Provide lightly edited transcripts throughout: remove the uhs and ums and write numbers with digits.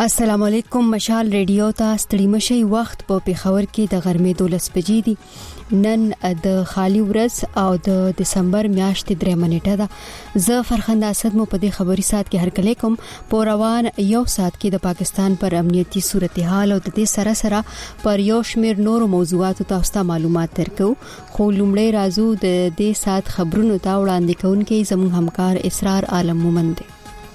السلام علیکم. مشال ریډیو ته ستړي مشي وخت په پیښور کې د غرمې 12 بجې دي. نن د خالی ورځ او د دسمبر میاشتې 3 نیټه ده. زه فرخنده اسد مو په دې خبري سات کې هرکلی کوم. په روان یو سات کې د پاکستان پر امنیتي صورتحال او د دې سره سره پر یو شمیر نورو موضوعاتو تاسو ته معلومات درکو. خو لومړی راځو د دې سات خبرونو ته وړاندې کوونکې زموږ همکار اسرار عالم مومند.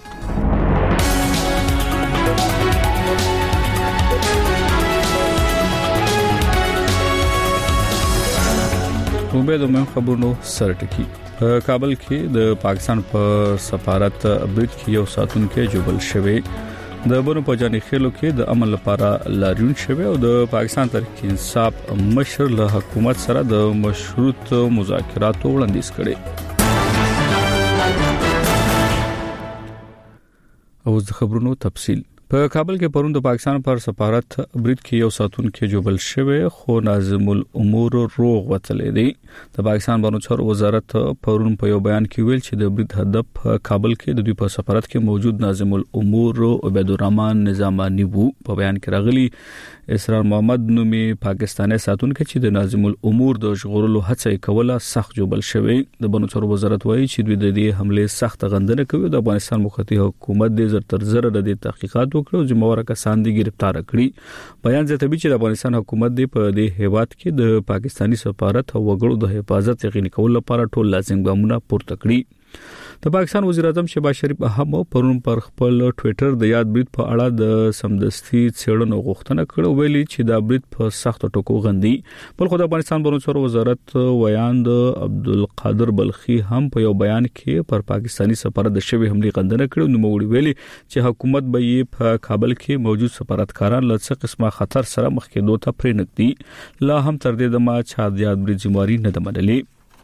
امید ومن خبرونو سرټکی. کابل کې د پاکستان په سفارت برید کې یو ساتونکو جوړل شوی. د بنو په جاني خېلو کې د عمل لپاره لاریون شوی او د پاکستان تحریک انصاف مشر له حکومت سره د مشروط مذاکراتو وړاندیز کړي. او د خبرونو تفصیل. په کابل کې پرون د پاکستان پر سفارت برید کې یو ساتونکو جوړل شوی خو ناظم الامور روغ وتلې دی. د پاکستان بانو چارو وزارت پرون په یو بیان کې ویل چې د برید هدف کابل کې د دوی په سفارت کې موجود ناظم الامور عبید الرحمن نظامانی وو. په بیان کې راغلي اسرار محمد نومي پاکستاني ساتونکو چې د ناظم الامور د ژغورلو هڅه کوله سخت جوړل شوی. د بانو چارو وزارت وایي چې دوی د دې حمله سخت غندنه کوي. د افغانستان مخاطب حکومت د زر تر زر د تحقیقات وکړو چې مور کسان دي گرفتار کړي. بیان زیاتوي چې د افغانستان حکومت د په دې هیواد کې د پاکستاني سفارت او وګړو د حفاظت یقیني کولو لپاره ټول لازم ګامونه پورته کړي. د پاکستان وزیر اعظم شهباز شریف هم پرون پر خپل ټوئیټر د یاد برید په اړه د سمدستي څېړنو غوښتنه کړې. ویلي چې دا برید په سخت ټکو غندي. بل خو د افغانستان بنوڅور وزارت ویاند عبدالقادر بلخي هم په یو بیان کې پر پاکستاني سفارت د شوی حمله غندنه کړې. نو موږ ویلي چې حکومت به یې په کابل کې موجود سفارتکاران له څه قسمه خطر سره مخ کېدو ته پرې نږدې. لا هم تر دې دمه چا د یاد برید ذمہواری نه منلې.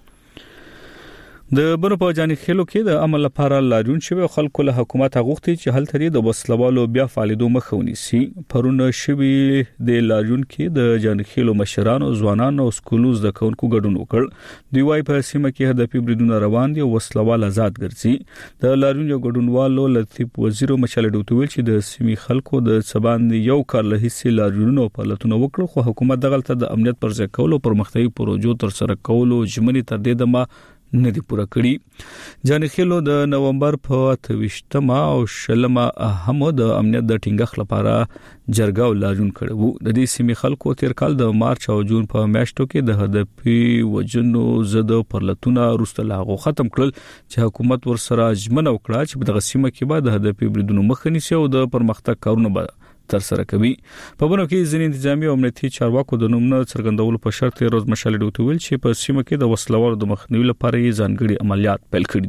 د بنو په جاني خېلو کې د عمل لپاره لاریون شوی خلکو له حکومت غوښتي چې هل ترې د وسلوالو بیا فعالیدو مخه ونیسي. پرون شوی د لاریون کې د جاني خېلو مشرانو ځوانانو او سکولوز د کونکو ګډون وکړ. دوی وايي په سیمه کې هدفي بریدونه روان دي او وسلوال آزاد ګرځي. د لاریون یو ګډونوالو لطیف وزیر مشال ډوټویل چې د سیمې خلکو د سبان یو کار له هیڅ لاریونونو په لټونه وکړو خو حکومت دغلت د امنیت پر ځای کولو پرمختیايي پروژو تر سره کولو ژمنې تر دې دمه نه دی پوره کړی. جاني خېلو د نومبر په 28مه او 20مه هم د امنیت د ټینګښت لپاره جرګه لاریون کړو. د دې سیمې خلکو تیر کال د مارچ او جون په میاشتو کې د هدفي وجنو زد پرلتونه روسته لاغو ختم کړل چې حکومت ورسره ژمنه وکړه چې په دغه سیمه کې به د هدفي بریدونو مخه نیسي او د پرمختګ کارونه به تر سره کوي. په بنو کې ځینې انتظامی او امنیتي چارواکو د نومونو څرګندولو په شرط روز مشال ډوټویل چې په سیمه کې د وسلوالو د مخنیوي لپاره یې ځانګړي عملیات پیل کړي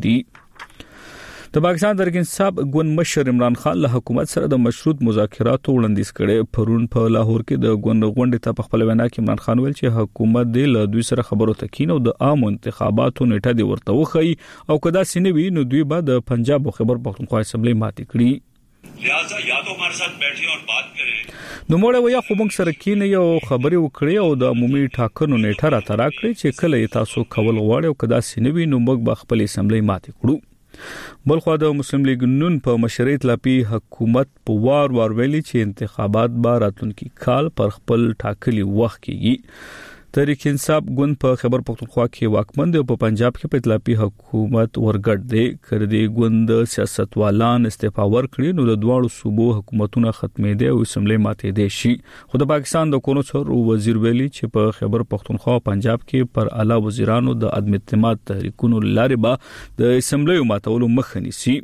دي. د پاکستان تحریک انصاف ګوند مشر عمران خان له حکومت سره د مشروط مذاکراتو وړاندیز کړي. پرون په لاهور کې د ګوند غونډې ته په خپل وینا کې عمران خان ویل چې حکومت د له دوی سره خبرو تکین او د عام انتخاباتو نیټه دی ورته وخی او کدا سینوي نو دوی به د پنجاب او خیبر پختونخوا اسمبلی ماتې کړي. لہذا یا تو ہمارے ساتھ بیٹھیں اور بات کریں. نو موږ ویا خو موږ سره کینې یو خبرې وکړې او د عمومي ټاکنو نیټه را ترا کړې چې کله تاسو کول غواړئ او کدا سینوي نو موږ به خپل اسمبلی ماتې کړو. بل خو د مسلم لیگ نون په مشرعیت لاپی حکومت په وار ویلي چې انتخابات به راتلونکي کال پر خپل ټاکلي وخت کېږي. تحریک انصاف ګوند په خیبر پختونخوا کې واکمن دی او په پنجاب کې په اطلاعي حکومت ورګډ دی. کړي ګوند سیاستوالان استعفا ورکړي نو د دواړو صوبو حکومتونه ختمې دي او اسمبلی ماتې دي شي. خو د پاکستان د کونو څور وزیر ویلي چې په خیبر پختونخوا او پنجاب کې پر اعلی وزیرانو د عدم اعتماد تحریکونو لارې به د اسمبلی ماتولو مخه نیسي.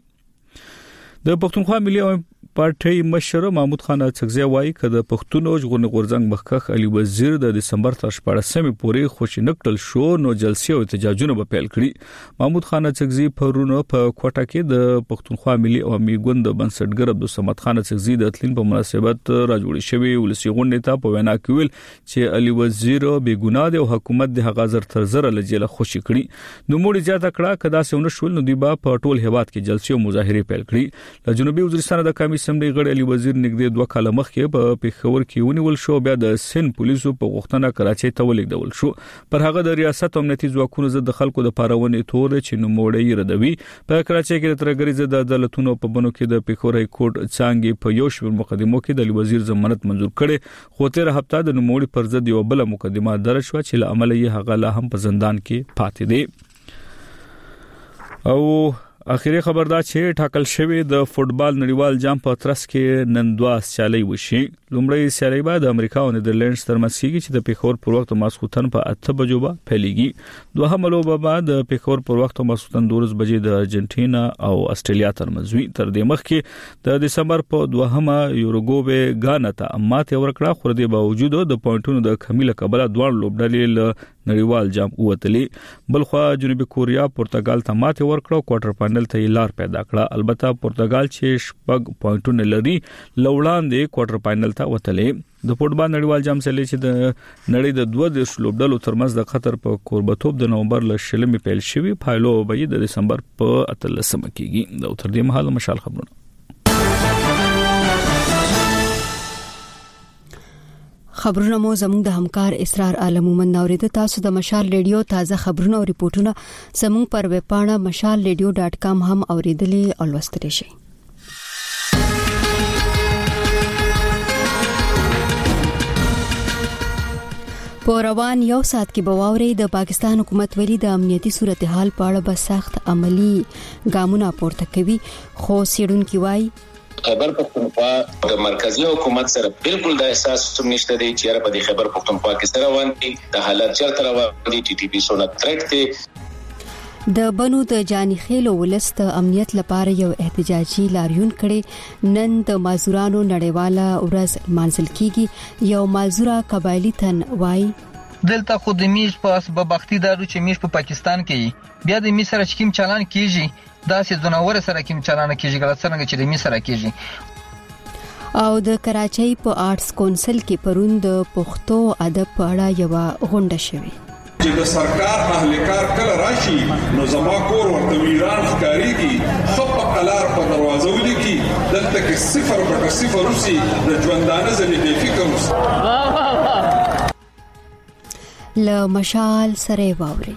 د پښتونخوا ملي پارټي مشر محمود خان اڅکزی وایي کده پښتون او ژغورنې غورځنګ مخکخ علي وزیر د دسمبر تر 14مې پورې خوشی نکټل شو نو جلسې او احتجاجونه به پیل کړي. محمود خان اڅکزی پرونه په کوټه کې د پښتونخوا ملي عوامي ګوند بنسټګر عبدالصمد خان اڅکزی د تلین په مناسبت راجوړی شوی ولسی غونډه ته په وینا کې ویل چې علي وزیر بے ګناه دی او حکومت د هغه زر تر زر لجله خوشی کړي. نو موږ زیاته کړه کدا سونه شول نو دی با په ټول هیواد کې جلسې او مظاهره پیل کړي. د جنوبي وزیرستان د قومي اسمبلی غړي علي وزیر نږدې 2 کال مخکې په پیښور کې ونیول شو بیا د سن پولیسو په غوښتنه کراچۍ ته ولېږدول شو پر هغه د ریاست امنیتي ځواکونو زده خلکو د پارونې تور چې نوموړی ردوي په کراچۍ کې د ترګری زده عدالتونو په بنو کې د پیښور های کورټ څنګه په یو شمېر مقدمو کې د علي وزیر ضمانت منزور کړي خو تیر هفته د نوموړي پر ضد یو بل مقدمه درج شو چې له عمل یې هغه لا هم په زندان کې پاتې دی او اخیری خبر دا چې ټاکل شوی د فوتبال نړیوال جام په ترڅ کې نن 2 سیالي وشي لومړی سیالي بعد امریکا او نیدرلندز ترمنځ کېږي چې د پیښور پر وخت ماسخوتن په 8 بجو به پیلېږي دوهم لوبه بعد د پیښور پر وخت ماسخوتن 2 بجې د ارجنټینا او استرالیا ترمنځ وي تر دې مخکې د دسمبر په 2مه یوروګوي غانا ته ماته ورکړه خو د باوجود د پوینټونو د کمیله کبله دوه لوبډلې له نړیوال جام ووتلې بلخو جنوبي کوریا پرتګال ته ماته ورکړه کوارټر فائنل ته لار پیدا کړه البته پرتګال چې شپږ پوینټونه لري لوړاندې کوارټر فائنل ته وتلې د فوتبال نړیوال جام سره چې د نړۍ د 2 لوبډلو ترمنځ د قطر په کوربتوب د نومبر ل شلمې پیل شوی پایلو به د دسمبر په 13مه کېږي د تر دې مهال مشال خبرونه خبرونه مو زموږ د همکار اسرار عالمومن نوریده تاسو د مشال ریډیو تازه خبرونه او ریپورتونه زموږ پر ویب پاڼه mashalradio.com هم اوریدلې او لوستلی شئ په روان یو ساعت کې بواوري د پاکستان حکومت ویلي د امنیتي صورتحال په اړه به سخت عملی ګامونه پورته کوي خو سیډونکو وايي خیبر پختونخوا د مرکزی حکومت سره بالکل د احساس نشته دی چې په دې خیبر پختونخوا کې سره روان دي د حالت چرته روان دي ټي ټي پی سونه ترټ دي د بنو د جانی خېلو ولست امنیت لپاره یو احتجاجي لاریون کړي نن د مازورانو نړیواله ورځ مانځل کیږي یو مازورا قبایلی تن وای دلته خو د میش په سبب بختي دارو چې میش په پاکستان کې بیا د میش سره چکم چلان کیږي دا سې زناور سره کوم چلان کیږي غلط څنګه چې د میش سره کیږي او د کراچۍ په آرټس کونسل کې پرون د پښتو ادب په اړه یو غونډه شوه چې د سرکار اهلکار کله راشي نو زما کور ورته ویران ښکاریږي خپ قلار په دروازه ولیکي دلته کې 0.0 روسي د ژوندانه ځنې بې فکر اوس ل مشال سره واوري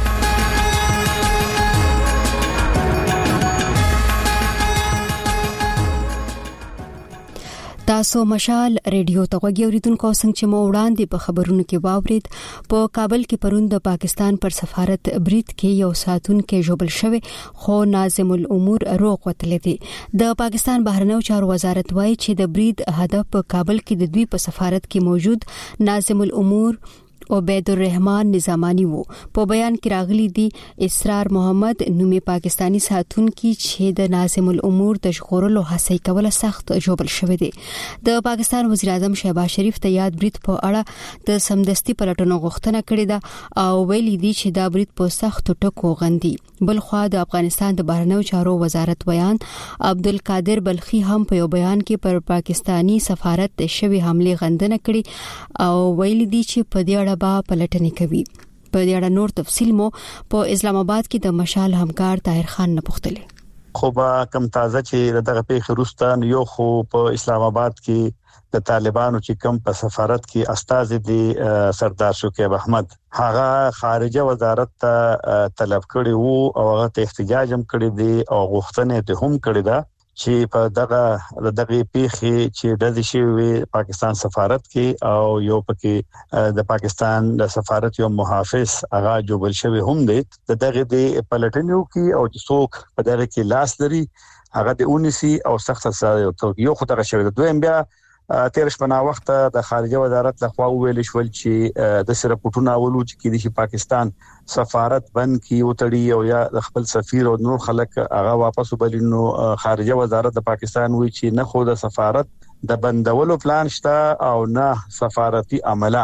تاسو مشال ریډیو ته غوږی اوریدونکو څنګه چې مو وړاندې په خبرونو کې واورید په کابل کې پرون د پاکستان پر سفارت برید کې یو ساتون کې جوړل شوی خو ناظم الامور روغ وتلی دی د پاکستان بهرنیو چارو وزارت وایي چې د برید هدف په کابل کې د دوی په سفارت کې موجود ناظم الامور عبید الرحمن نظامانی وو په بیان کې راغلي دي اسرار محمد نومي پاکستانی ساتون کې چې د ناظم الامور د ژغورلو هڅه کوله سخت جوړل شوې دي د پاکستان وزیر اعظم شهباز شریف ته یاد برید په اړه د سمدستي پلټنو غوښتنه کړې ده او ویلي دي چې دا برید په سخت ټکو غندي بلخو د افغانستان د بهرنیو چارو وزارت بیان عبدالقادر بلخي هم په یو بیان کې پر پاکستانی سفارت د شوی حمله غندنه کړې او ویلي دي چې په دې اړه با پلټنې کوي په دې اړه نور تفصیل مو په اسلام آباد کې د مشال همکار طاهر خان نه پوښتلې خو با کم تازه چې دغه پیښه روستان یو خو په اسلام آباد کې د طالبانو چې کم په سفارت کې استاذ دي سردار شکیب احمد هغه خارجه وزارت ته طلب کړی وو او هغه ته احتجاج هم کړی دی او غوښتنه ته هم کړی ده چې په دغه پیښه چې د شوی پاکستان سفارت کې او یو پکې د پاکستان د سفارت یو محافظ هغه جوړل شوی هم دی دغه د پلټنیو کې او څوک په دغه کې لاس لري هغه د 19 او سخت سزا یو خطر شوی دویم بیا تیر شپه وخت د خارجه وزارت لخوا ویل شول چې د سرپټونو اولو چې د پاکستان سفارت بند کی وتړي او یا خپل سفیر او نور خلک هغه واپس وبلینو خارجه وزارت د پاکستان وی چې نه خو د سفارت د بندولو پلان شته او نه سفارتي عمله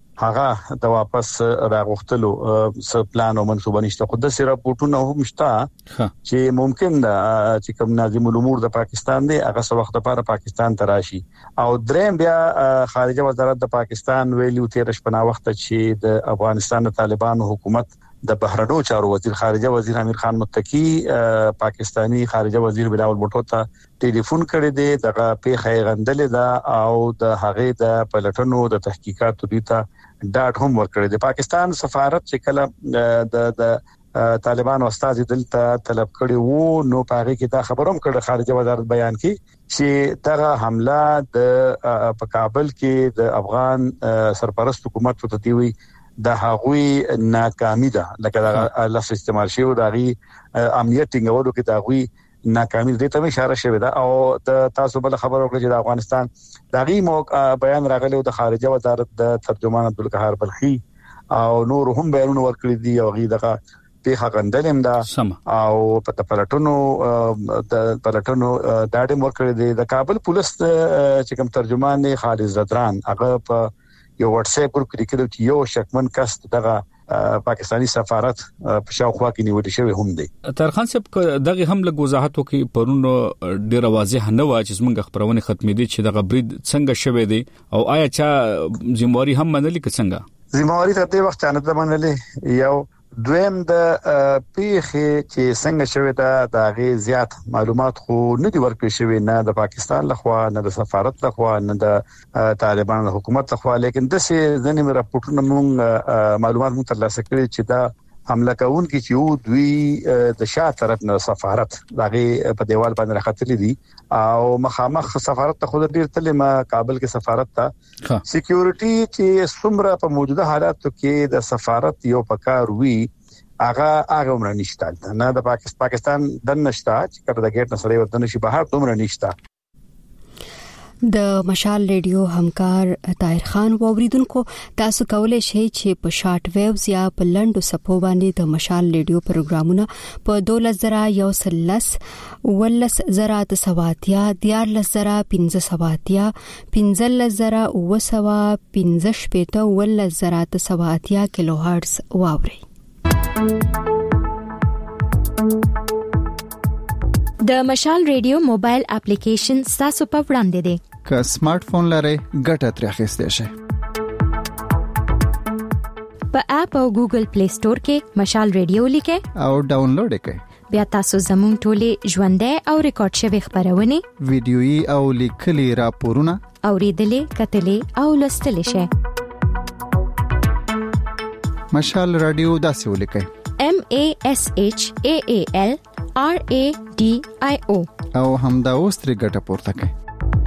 هغه د واپس راغختلو پلان او منصوبه نشته خو د سرپټونو هم شته چې ممکن ده چې کوم ناظم الامور د پاکستان دی هغه څو وخت لپاره پاکستان ته راشي او دریم بیا خارجه وزارت د پاکستان ویلو تیر شپه وخت چې د افغانستان د طالبانو حکومت د بهرنیو چارو وزیر خارجه وزیر امیر خان متقی پاکستانی خارجه وزیر بلاول بوټو ته ټلیفون کړی دی دغه پیښه غندلې ده او د هغه د پلټنو د تحقیقاتو دیتا ډاټ هم ورکړی دی. پاکستان سفارت چې کله د طالبان استاد دلته طلب کړی وو نو پاره کې دا خبروم کړه خارجه وزارت بیان کې چې دغه حمله د کابل کې د افغان سرپرست حکومت ته دی د هغوی ناکامي ده لکه دا لفظ استعمال شوی د هغوی امنیت ټینګولو کې د هغوی ناکامي دې ته اشاره شوی ده او د تاسو بل خبر ورکړي چې د افغانستان د هغوی بیان راغلی د خارجه وزارت د ترجمان عبدالقهار بلخي او نور هم بیانونه ورکړي دي او هغوی دغه پیښه غندلم ده او په پلټنو دا ډېر ورکړي دي. د کابل پولیس چې کوم ترجمان خالد زدران هغه په یو واتس اپ ګروپ کې لیکلو چې یو شکمن کس دغه پاکستانی سفارت په شاوخوا کې نیول شوی هم دی. ترخان صاحب دغه هم له وضاحت وکي پرونو ډیر واضح نه و چې موږ خبرونه ختمې دي چې دغه برید څنګه شوی دی او آیا چې ذمہواری هم منلې که څنګه؟ ذمہواری ته د وخت نه منلې یو دویم د پیښې چې څنګه شوی دا د غي زیات معلومات خو نه دی ورکړی شوی نه د پاکستان لخوا نه د سفارت لخوا نه د طالبان حکومت لخوا لیکن د څه ځنې راپورټونه مونږ معلومات مون ترلاسه کړی چې دا حمله کوونکي چې دوی د شاه طرف نه سفارت دغه په دیوال باندې راخطلې دي او مخامخ سفارت ته خود ډیر تلې ما کابل کې سفارت ته سکیورټي چې څومره په موجوده حالاتو کې د سفارت یو پکار وی هغه عمر نشته نه د پاکستان د نشته چې کله د ګیټ نسره ورته نشي بهر عمر نشته. د مشال ریډیو همکار طاهر خان ووریدونکو تاسو کولای شئ چې په شارټ ویوز یا په لنډو سپو باندې د مشال ریډیو پروګرامونه په 12110 ولسزرات دیارلزرا 15 15 ولسزرات سواتیا کیلو هرتز واوري. د مشال ریډیو موبایل اپلیکیشن تاسو په وړاندې دی. که سمارټ فون لرئ ګټه ترې اخیستئ شئ. په اپ او ګوګل پلی سٹور کې مشال ریډیو لیکئ او ډاونلوډ کړئ. بیا تاسو زموږ ټولې ژوندۍ او ریکارډ شوی خبرونه ویډیويي او لیکلي راپورونه اوریدلې کتلې او لوستلې شئ. مشال رادیو داسې ولیکئ MASHAAL RADIO او همدا اوس ترې ګټه پورته کړئ.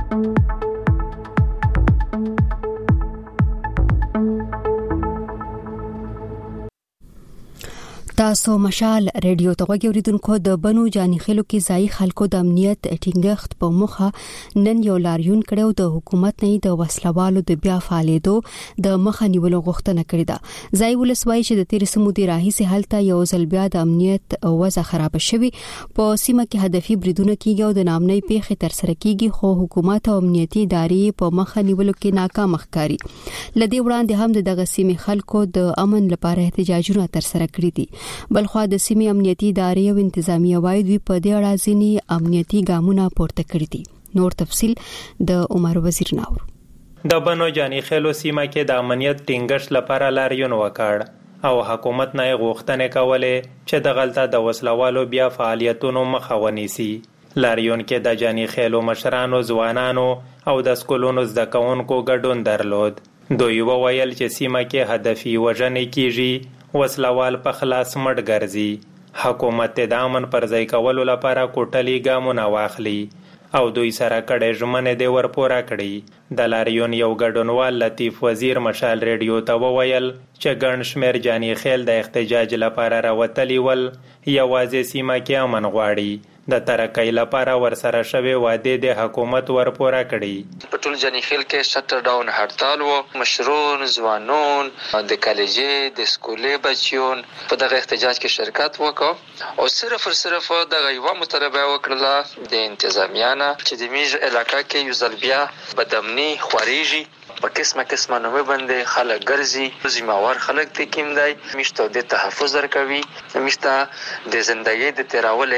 تاسو مشال ریډیو ته غوړیدونکو د بنو جاني خلکو کې ځای خلکو د امنیت ټینګښت په مخه نن یو لاریون کړو د حکومت نه د وسلوالو د بیا فعالیتو د مخه نیولو غوښتنه کړې ده. ځای ولسوي چې د 13 سمودي راهیسه حالت یو ځل بیا د امنیت وضع خراب شوی په سیمه کې هدفي بریدونه کیږي او د نامنۍ پیښې تر سره کیږي خو حکومت او امنیتي ادارې په مخه نیولو کې ناکام ښکاري. لدی وړاندې هم دغه سیمه خلکو د امن لپاره احتجاجونه تر سره کړی دي. بلخو د سیمې امنیتي ادارې او انتظامیه وايي دوی په دې اړه ځینې امنیتي ګامونه پورته کړی دي. نور تفصيل د عمر وزیر ناور. د بنو جاني خلو سیمه کې د امنیت ټینګښت لپاره لاریون وکړ او حکومت نه غوښتنې کولې چې د غلطه د وسلوالو بیا فعالیتونو مخه ونیسي. لاریون کې د جاني خلو مشرانو ځوانانو او د سکولونو زده کوونکو ګډون درلود. دوی وویل چې سیمه کې هدفي وژنې کیږي وسلوال په خلاص مړ ګرځي. حکومت د امن پر ځای کولو لپاره کوټلي ګامونه واخلي او دوی سره کډه ژمنه دی ورپورا کړي. د لاریون یو ګډونوال لطیف وزیر مشال ریډیو ته وویل چې ګڼ شمېر جاني خیل د احتجاج لپاره راوتلي ول یوازې سیمه کې امن غواړي. د ترقۍ لپاره ورسره شوی وعده د حکومت ورپورا کړي. په ټول جاني خیل کې شټر ډاون هړتال وو. مشرون ځوانون د کالجې د سکولې بچیون په دغه احتجاج کې شرکت وکړ او صرف دغه یو مطالبه وکړه د انتظامیانه چې د میج علاقې کې یو ځل بیا بدامني خوريږي په قسمه نومه باندې خلک ګرځي زموار خلک ته کیم دی مشته د تحفظ ورکوي مشته د ژوندۍ د تیراولې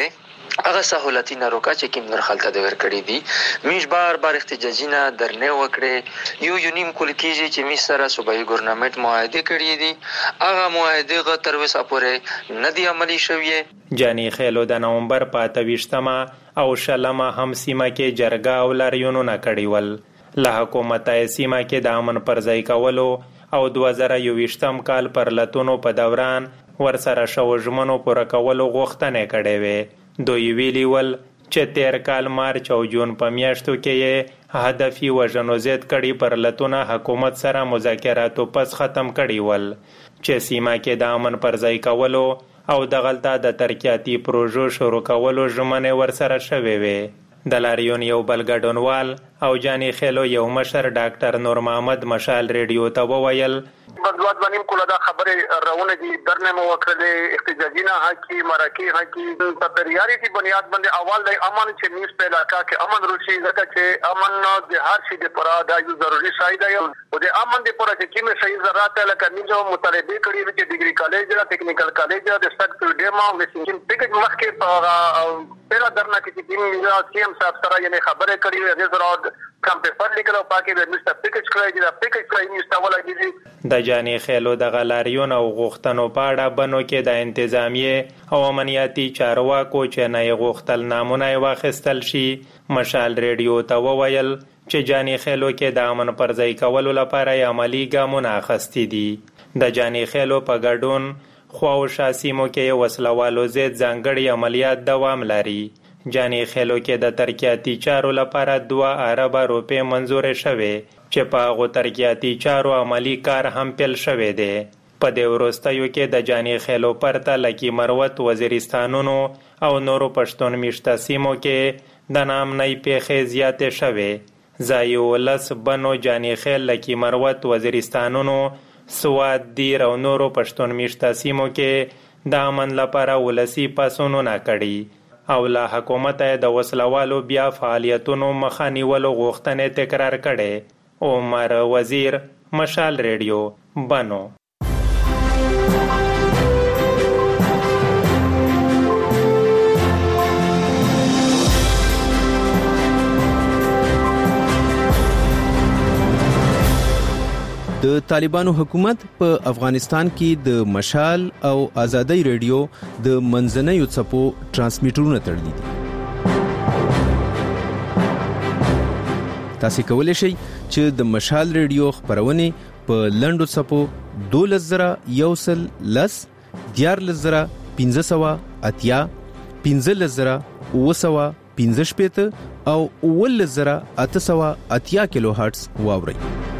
هغه سہولتي ناروکا چې کوم نور خلک د ورکړي دي میش بار احتجاجي نه درنه وکړي یو نیم کول کیږي چې می سره صوبایي ګورنمنت معاهده کړی دي هغه معاهده غ تر وسه پورې نه دی عملی شوی. جانی خیلو د نومبر 28 او شلمه هم سیمه کې جرګه او لاریونونه کړي ول له حکومت سیمه کې د امن پر ځای کولو او 2021 کال پر لتونو په دوران ورسره شو ژمنو پوره کولو غوښتنه کړې وې. دوی ویلي ول چې تیر کال مارچ او جون په میاشتو کې هدفي وژنو زیات کړي پر لتونه حکومت سره مذاکراتو پس ختم کړي ول چې سیمه کې د امن پر ځای کولو او د غلطه د ترقیاتي پروژو شروع کولو ژمنې ورسره شوې وې. د لاریون یو بل ګډونوال او جانی خیلو یو مشر ډاکټر نور محمد مشال ریډیو ته وویل بدوات باندې کوله دا خبره راونه دي درنه مو وکړلې احتجاجي نه حقي مرکي حقي په پریاريتي بنیاد باندې اول د امن چې نیس په علاقہ کې امن روشي ځکه چې امن د هر شي د پرا د یو ضروري شای دی او د امن د پرا چې کومه صحیح ضرورت لکه نیو مطالبه کړی چې ډیګري کالج یا ټیکنیکل کالج د سټ ډیما وسنګ پیکج مخکې په پیرا درنه کې چې سیم صاحب سره یې خبره کړې د زراعت کم پیپر لیکلو پاکي د مستر پیکج کړی د پیکج کړی مستوله کیږي. د جانی خیلو د غلاریون او غوښتنو په اړه بنو کې د انتظامیه او امنیتي چارواکو چې نه غوښتل نامونه واخیستل شي مشال ریډیو ته وویل چې جانی خیلو کې د امن پر ځای کولو لپاره عملی ګامونه اخیستي دي. د جانی خیلو په ګډون خو او شاسیمو کې وسلوالو زید ځانګړي عملیات دوام لري. جانی خیلو کې د ترقیاتي چارو لپاره 2 ارب روپے منظور شوه چې په هغه ترقیاتي چارو عملی کار هم پیل شوه دی. په دې وروستیو کې د جانی خیلو پرته لکی مروت وزیرستانونو او نورو پښتون میشته سیمو کې د نام نه پیښې زیاتې شوه. زایو لس بنو جانی خیل لکی مروت وزیرستانونو سواد دیر او نورو پښتون میشته سیمو کې د امن لپاره ولسی پاسونو نه کړي او لا حکومت د وسلوالو بیا فعالیتونو مخه نیولو غوښتنې تکرار کړي. عمر وزیر مشال ریډیو بنو. د طالبانو حکومت په افغانستان کې د مشال او آزادۍ ریډیو د منځنیو څپو ترانسمیټرونه تړلي دي. تاسو کولی شئ چې د مشال ریډیو خبرونه په لنډو څپو 12110 14580 15015 او 11880 کیلو هرتز واورئ.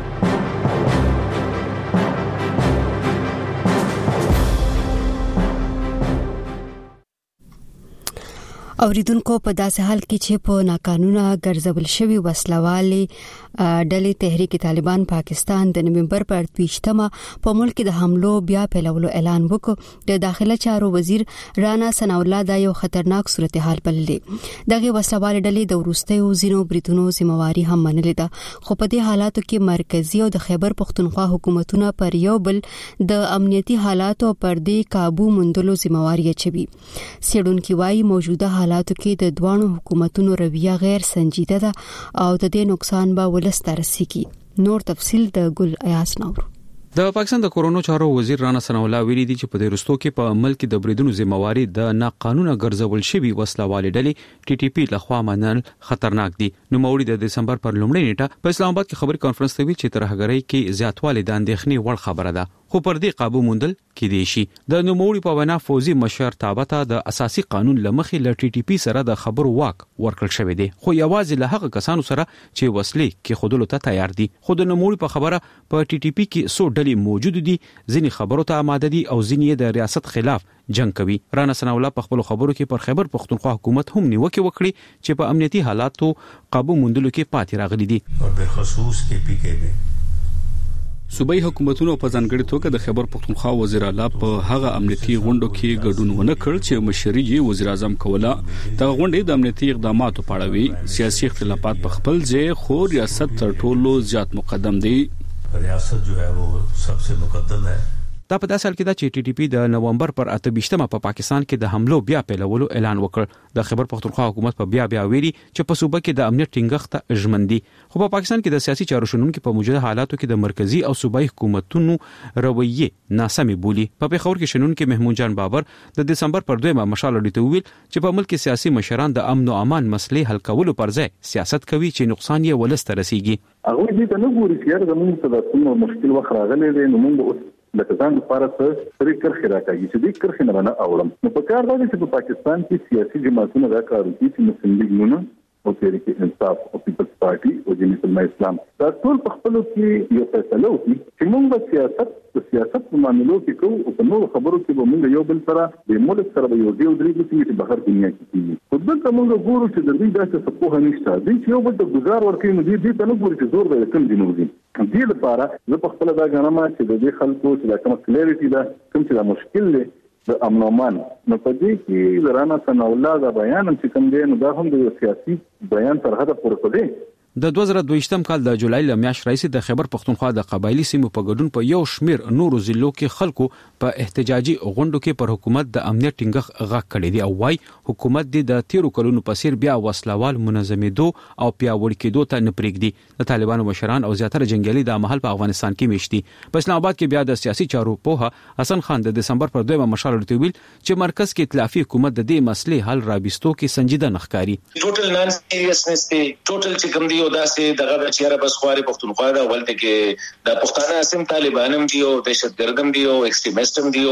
اوریدونکو په داسې حال کې چې په ناقانونه ګرځول شوی وسلوالې ډلې تحریک طالبان پاکستان د نومبر پر 28مه په ملک د حملو بیا پیلولو اعلان وکړ. د داخله چارو وزیر رانا ثناء الله دا یو خطرناک صورتحال بللې. دغه وسلوالې ډلې د وروستیو زینو بریتونو ذمہواری هم منلې ده خو په دې حالاتو کې مرکزی او د خیبر پختونخوا حکومتونه پر یو بل د امنیتي حالاتو پر دې काबू موندلو ذمہواری اچوي. سیډونکو وايي موجوده حالاتو کې د دوانو حکومتونو رویه غیر سنجیده ده او د دې نقصان به ولست رسیږي. نور تفصیل د ګل ایاس نور. د پاکستان د کورونو چارو وزیر رانا ثناء الله ویلي دي چې په دې رستو کې په ملک د بریدونو ذمہواری د ناقانونه ګرځول شوی وسلوالې ډلې ټي ټي پی لخوا منل خطرناک دي. نو موري د دسمبر پر لومړۍ نیټه په اسلام آباد کې خبري کانفرنس ته ویل چې ترهګرۍ کې زیاتوالی د اندېښنې وړ خبره ده خو پر دې काबू موندل کېدای شي. د نوموړي په وینا فوزي مشر تابعته د اساسي قانون لمخې ل ټي ټي پی سره د خبرو واک ورکړل شوی دی خو یوازې له هغه کسانو سره چې وسلې کې خودلو ته تیار دي. خو د نوموړي په خبره په ټي ټي پی کې څو ډلې موجود دي ځینې خبرو ته آماده دي او ځینې د ریاست خلاف جنگ کوي. رانا ثناء الله په خپل خبرو کې پر خیبر پختونخوا حکومت هم نیوکه وکړي چې په امنیتي حالاتو काबू موندلو کې پاتې راغلي دي. او به خصوص کې پی کې دي صوبایي حکومتونو په ځانګړي توګه د خیبر پختونخوا وزیر اعلی په هغه امنیتي غونډو کې ګډون ونه کړ چې مشري یې وزیر اعظم کوله. د غونډې د امنیتي اقداماتو په اړه وی سیاسي اختلافات په خپل ځای خو ریاست تر ټولو زیات مقدم دی. ریاست جو ہے وہ سب سے مقدم ہے. دا په داسې حال کې دا چې ټي ټي پی د نومبر پر 28مه په پاکستان کې د حملو بیا پیلولو اعلان وکړ. د خیبر پختونخوا حکومت په بیا ویلي چې په صوبه کې د امنیت ټینګښت ژمندي، خو په پاکستان کې د سیاسي چارو شنونکو په موجوده حالاتو کې د مرکزی او صوبایي حکومتونو رویه ناسمه بولی. په پیښور کې شنونکو محمود جان بابر د دسمبر پر 2مه مشال اډیته ویل چې په ملک کې سیاسي مشران د امن او امان مسلې حل کولو پر ځای سیاست کوي چې نقصان یې ولست رسیږي. هغه دې ته نه ګوري چې زموږ ته د کوم مشکل وخت راغلی دی، نو موږ د ځان لپاره څه کرخه راکاږي چې دې کرخه نه اورم. نو په کار دی چې په پاکستان کې سیاسي جماعتونه دا کار کوي چې مسلمان لیګونه او تحریک انصاف او پیپلز پارټي او جمعیت الاسلام دا ټول په خپل کې یو فیصله وکړي چې موږ سیاست په معاملو کې کوو او په نور خبرو کې به موږ یو بل سره د ملک سره یو ډیو درې چې بهر دنیا کې کیږي. خو دلته موږ ګورو چې د دې داسې څه په نشته دي چې یو بل ته گزار ورکړي. نو دې ته نه ګوري چې زور به کوم دي نو دې لپاره زه په خپل دا غنما چې د دې خلکو چې دا کوم کلیریټي دا کوم چې دا مشکل دی د امن او امان، نو په دې کې ورانه ثناءالله دا بیان چې کوم دی نو دا هم د سیاسي بیان تر حده پورې کوي. د 2022م کال د جولای لمیاش رئیس د خیبر پختونخوا د قبایلی سیمو په ګډون په یو شمیر نورو ضلعو کې خلکو په احتجاجي غونډو کې پر حکومت د امنیت ټینګښت غږ کړی دی او وايي حکومت د تیرو کلونو په څیر بیا وسلوال منظمېدو او پیاوړي کېدو ته نه پرېږدي. د طالبانو مشران او زیاتره جنگیالي د مهال په افغانستان کې میشتي. په اسلام آباد کې بیا د سیاسي چارو پوها حسن خان د دسمبر پر 2مه مشال اډیته ویل چې مرکز کې ائتلافي حکومت د دې مسلې حل رابستو کې سنجیده نخکاری. ټوټل نان سیریسنس دی، ټوټل چې کوم دی او داسې دغه چیرې بس خواري پختونخوا دا ولته کې د پښتانه اسم طالبانم دی او دهشتګردم دی او ایکستریمیستم دی او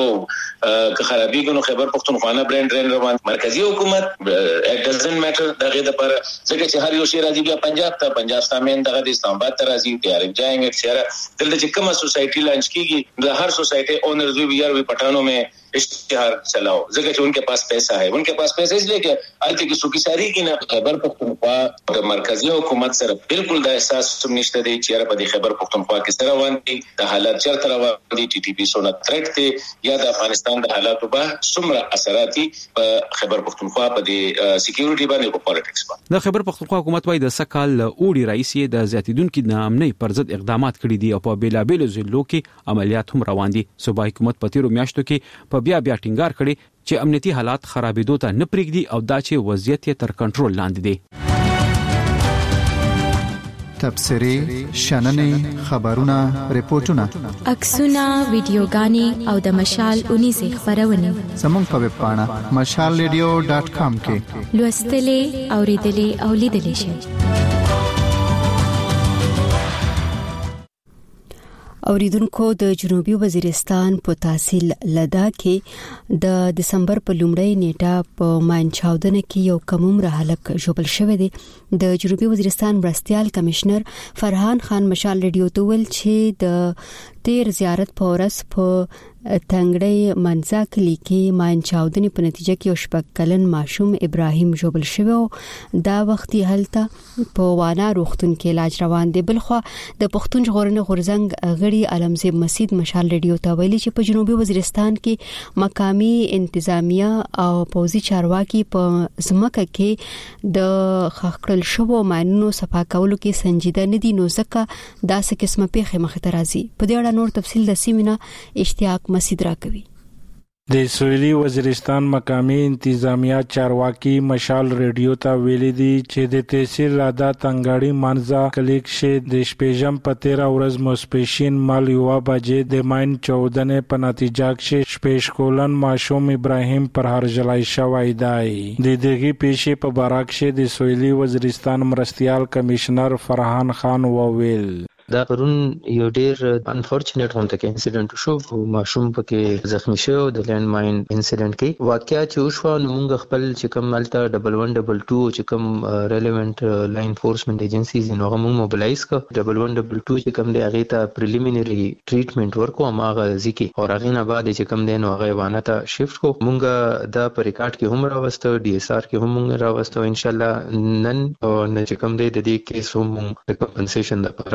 که خرابې غنو خیبر پختونخوا نه برند روان مرکزی حکومت اټ ډزنټ میټر دغه د پر ځکه چې هر یو شی راځي بیا پنجاب سامین دغه د اسلام آباد ته راځي تیار جاینګ چیرې دلته چې کومه سوسایټي لانچ کیږي د هر سوسایټي اونرز وی آر وی پټانو में इश्तिहार चलाओ जगह जो उनके पास पैसा है उनके पास पैसा इसलिए कि आलते की सुखी सारी की ना खैबर पख्तूनख्वा और मरकजी हुकूमत सर बिल्कुल दा एहसास सुनिश्चित दी चेहरा पर खैबर पख्तूनख्वा की तरह वांती द हालात चर तरह वांती टीटीपी सोना थ्रेट थे या द अफगानिस्तान द हालात बा सुमरा असराती खैबर पख्तूनख्वा पर द सिक्योरिटी बाने को पॉलिटिक्स बा د خیبر پختونخوا حکومت وايي د سکهال اوړي رئیس د زیاتیدونکو نامنۍ پر ضد اقدامات کړي دي او په بیلابېلو ضلعو کې عملیات هم روان دي. صوبایي حکومت په تیرو میاشتو کې په بیا ټینګار کړي چې امنیتي حالات خرابېدو ته نه پرېږدي او دا چې وضعیت یې تر کنټرول لاندې دی. تبصرې، شننې، خبرونه، ریپورتونه، عکسونه، ویډیوګانې او د مشال 19 خبرونه زموږ په ویب پاڼه mashalradio.com کې لوستلې، اوریدلې او لیدلې شئ. اوریدونکو د جنوبي وزیرستان په تحصیل لدا کې د دسمبر په لومړۍ نیټه په مانچاودنه کې یو کم عمر هلک ژوبل شوی دی. د جنوبي وزیرستان مرستيال کمشنر فرحان خان مشال ریډیو ته ویل چې د تیر زیارت په ورځ په تنگړی منځا کلی کې مانچاودنې په نتیجه کې یو شپږ کلن ماشوم ابراهیم ژوبل شوی او دا وختي هلته په وانا روغتون کې علاج روان دی. بلخو د پښتون ژغورنې غورځنګ غړي علمزیب مسید مشال ریډیو ته ویلي چې په جنوبي وزیرستان کې مقامی انتظامیه او پوځي چارواکي په ځمکه کې د خخړل شوو ماینونو صفا کولو کې سنجیده نه دي، نو ځکه داسې قسمه پیښه مخ ته راځي. په دې اړه نور تفصیل د سیمینه اشتیاق مسید راکوي. د سویلي وزیرستان مقامی انتظامیه چارواکي مشال ریډیو ته ویلي دي چې د تحصیل ادا تنګړی منځه کلیک شه د شپږم په 13 ورځ ماسپښین مال یو بجې د ماین 14 په نتیجه کې شپږ کولن ماشوم ابراهیم پر هرجلای شوی دی. د دغه پیښې په باره کې د سویلي وزیرستان مرستيال کمشنر فرحان خان وویل دا پرون یو ډیر انفورچونټ غونډه کې انسیډنټ شو، ماشوم پکې زخمی شو د لینډ ماین انسیډنټ کې. واقعیا چې وشو نو موږ خپل چې کوم ملته 1122 چې کوم ریلیونټ لا انفورسمنت ایجنسیز نو هغه موږ موبلایز کړ. 1122 چې کوم دی هغه ته پریلیمینری ټریټمنټ ورکو هغه ځکه او هغه نه بعد چې کوم دی نو هغه وانه ته شفت کو. موږ دا په ریکارډ کې هم راوستو، ډي اس ار کې هم موږ راوستو. ان شاء الله نن او چې کوم دی د دې کیس هم د کمپنسیشن لپاره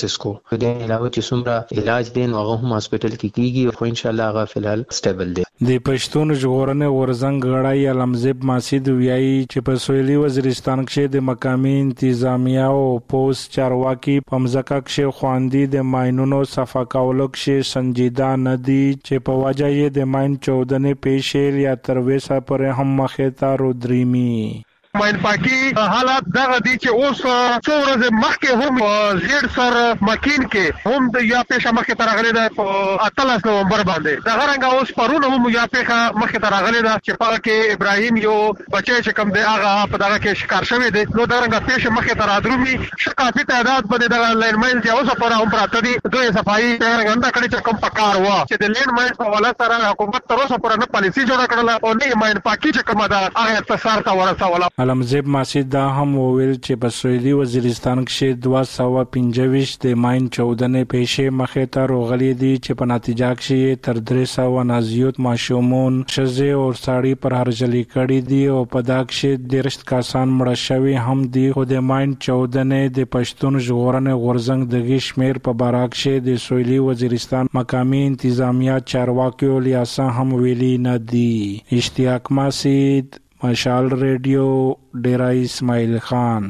پروسس کو. د علاوه چې څومره علاج دین هغه هم هسپټل کې کیږي خو ان شاء الله هغه فلحال سټیبل دی. د پښتون ژغورنې غورځنګ غړی علمزیب ماسید ویایي چې په سویلي وزیرستان کې د مقامی انتظامیه او پوسټ چارواکي په مځکه کې خواندي د ماینونو صفا کولو کې سنجیده نه دي چې په وجه یې د ماین چودنې پیښې یا تر وسه پورې هم مخې ته رودريمي. ماین پاکی حالات دغه دي چې اوس څو ورځې مخکې هم زیړ سر مکین کې هم د یا پیښه مخکې ته راغلې ده په 18 نومبر باندې. دغه رنګه اوس پرونه هم یا پیښه مخکې ته راغلې ده چې په کې ابراهیم یو بچی چې کوم دی هغه په دغه کې شکار شوی دی. نو دغه رنګه پیښه مخکې ته رادرومي کافي تعداد باندې دغه لین مایل چې اوس پر هم پراته دي. دوی صفایي څنګه انده کړي چې کوم پکار و چې د لین مایل په ولا سره حکومت تر اوسه پر نه پالیسي جوړه کړله او نه ماین پاکی چې کومه ده هغه اقتصاد ته ورسوله. علمزیب ماسید دا هم وویل چې په سویلي وزیرستان کې 225 د ماین چودنې پیښې مخې ته راغلي دي چې په نتیجه کې تر 300 نازیوت ماشومان شزه او ساړي پر هرجلي کړي دي او په دا کې 13 کسان مړ شوي هم دي. خو د ماین چودنې د پښتون ژغورنې غورځنګ د شمیر په باراک کې د سویلي وزیرستان مقامی انتظامیه چارواکي لیاسا هم ویلي نه دي. اشتیاق ماسید، مشال ریډیو، ډیرا اسماعیل خان.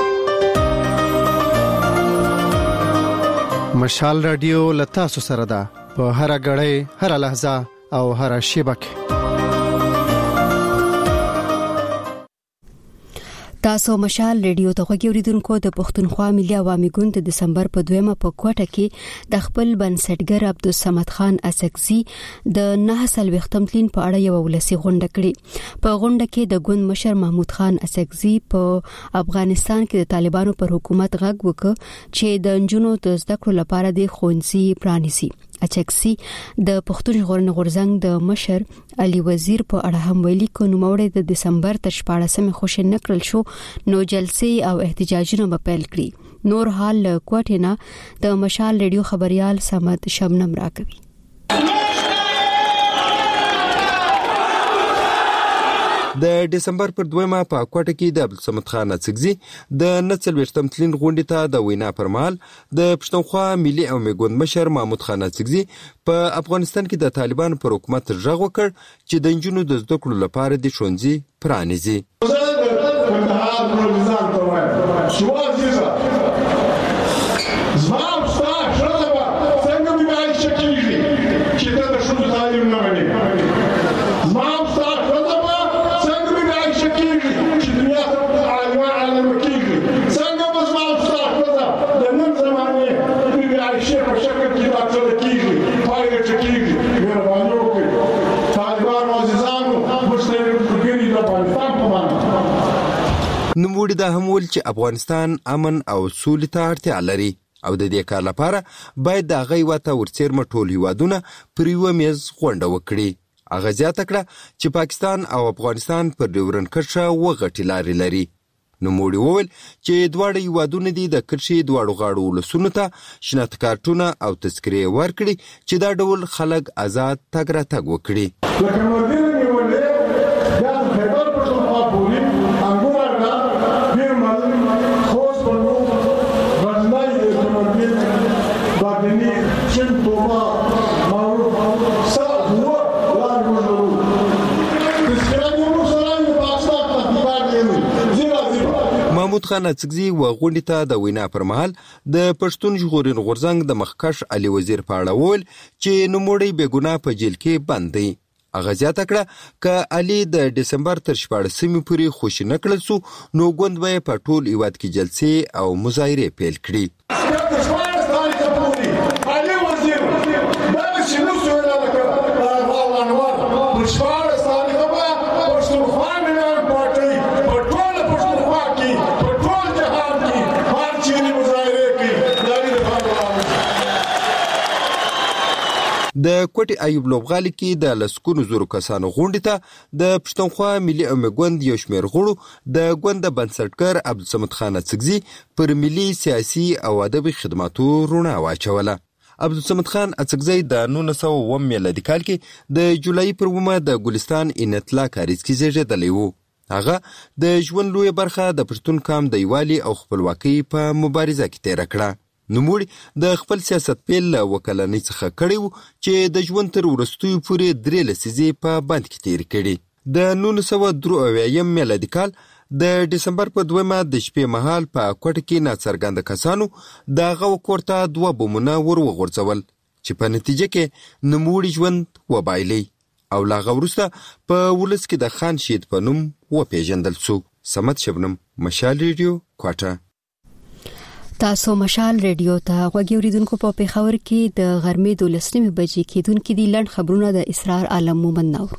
مشال ریډیو لتا سره ده په هر غړې هر لحظه او هر شیبه. تاسو مشال ریډیو ته غوږیدونکو د پښتونخوا ملي عوامي ګوند د دسمبر په 2 په کوټه کې د خپل بنسټګر عبدالصمد خان اسکزي د 9 تمثيل په اړه یو ولسی غونډه کړې. په غونډه کې د ګوند مشر محمود خان اسکزي په افغانستان کې د طالبانو پر حکومت غږ وکړ چې د جنونو د زده کړو لپاره د ښوونځي پرانیسي. اچکسي د پښتون ژغورنې غورځنګ د مشر علي وزیر په اړه هم ویلي کو نو موړ د دسمبر تر 14 خوش نکړل شو نو جلسې او احتجاجونه په پیل کړی. نور حال کوټینا د مشال ریډیو خبريال سمد شبنم راکوي. د دسمبر پر 2 په کوټه کې د عبدالصمد خان اسکزي د 49 تمثيل غونډې ته د وینا پر مهال د پښتونخوا ملي عوامي ګوند مشر محمود خان اسکزي په افغانستان کې د طالبانو پر حکومت غږ وکړ چې د جنونو د زده کړو لپاره د ښوونځي پرانیزي. نوموړي دا هم ویل چې افغانستان امن او سولې ته اړتیا لري او د دې کار لپاره باید د هغه وته ورڅېرمه ټول هیوادونه پر یو میز غونډه وکړي. هغه زیاته کړه چې پاکستان او افغانستان پر ډیورنډ کرښه وغټي لارې لري. نوموړي وویل چې دواړه هیوادونه د کرښې دواړو غاړو ولسونو ته شناخت کارتونه او تذکرې ورکړي چې دا ډول خلک آزاد تګ راتګ وکړي. محمود خان اسکزي غونډې ته د وینا پر مهال د پښتون ژغورنې غورځنګ د مخکښ علي وزیر په اړه وویل چې نوموړی بې ګناه په جیل کې بند دی. هغه زیاته کړه که علي د دسمبر تر 14 پورې خوشي نه کړل سو نو ګوند به په ټول هیواد کې جلسې او مظاهرې پیل کړي. د کوټي ایوب لوبغالي کې د لسکونو زورو کسانو غونډې ته د پښتونخوا ملي عوامي ګوند یو شمېر غړو د ګوند بنسټګر عبدالصمد خان اسکزي پر ملي سیاسي او ادبي خدماتو رڼا واچوله. عبدالصمد خان اسکزي د 1909 میلادي کال کې د جولای پر 1 د ګلستان انتلا کاریز کې زیږیدلی و. هغه د ژوند لوی برخه د پښتون قام د یوالي او خپلواکۍ په مبارزه کې تیر کړه. نوموړي د خپل سیاست پیل له وکلنۍ څخه کړی و چې د ژوند تر وروستیو پورې 3 لسیزې په بند کې تیر کړي. د 1993 میلادي کال د دسمبر په 2 د شپې مهال په کوټه کې ناڅرګند کسانو د غو کوړه 2 بمونه ورغورځول چې په نتیجه کې نوموړي ژوند وبایلی او لا غورسته په ولس کې د خان شید په نوم وپیژندل شو. سمت شبنم، مشال ریډیو، کوټه. تاسو مشال ریډیو ته غوږی اوریدونکو په پیښور کې د غرمې 12 بجې کېدونکې دي لړ خبرونه د اسرار عالم مومن نور.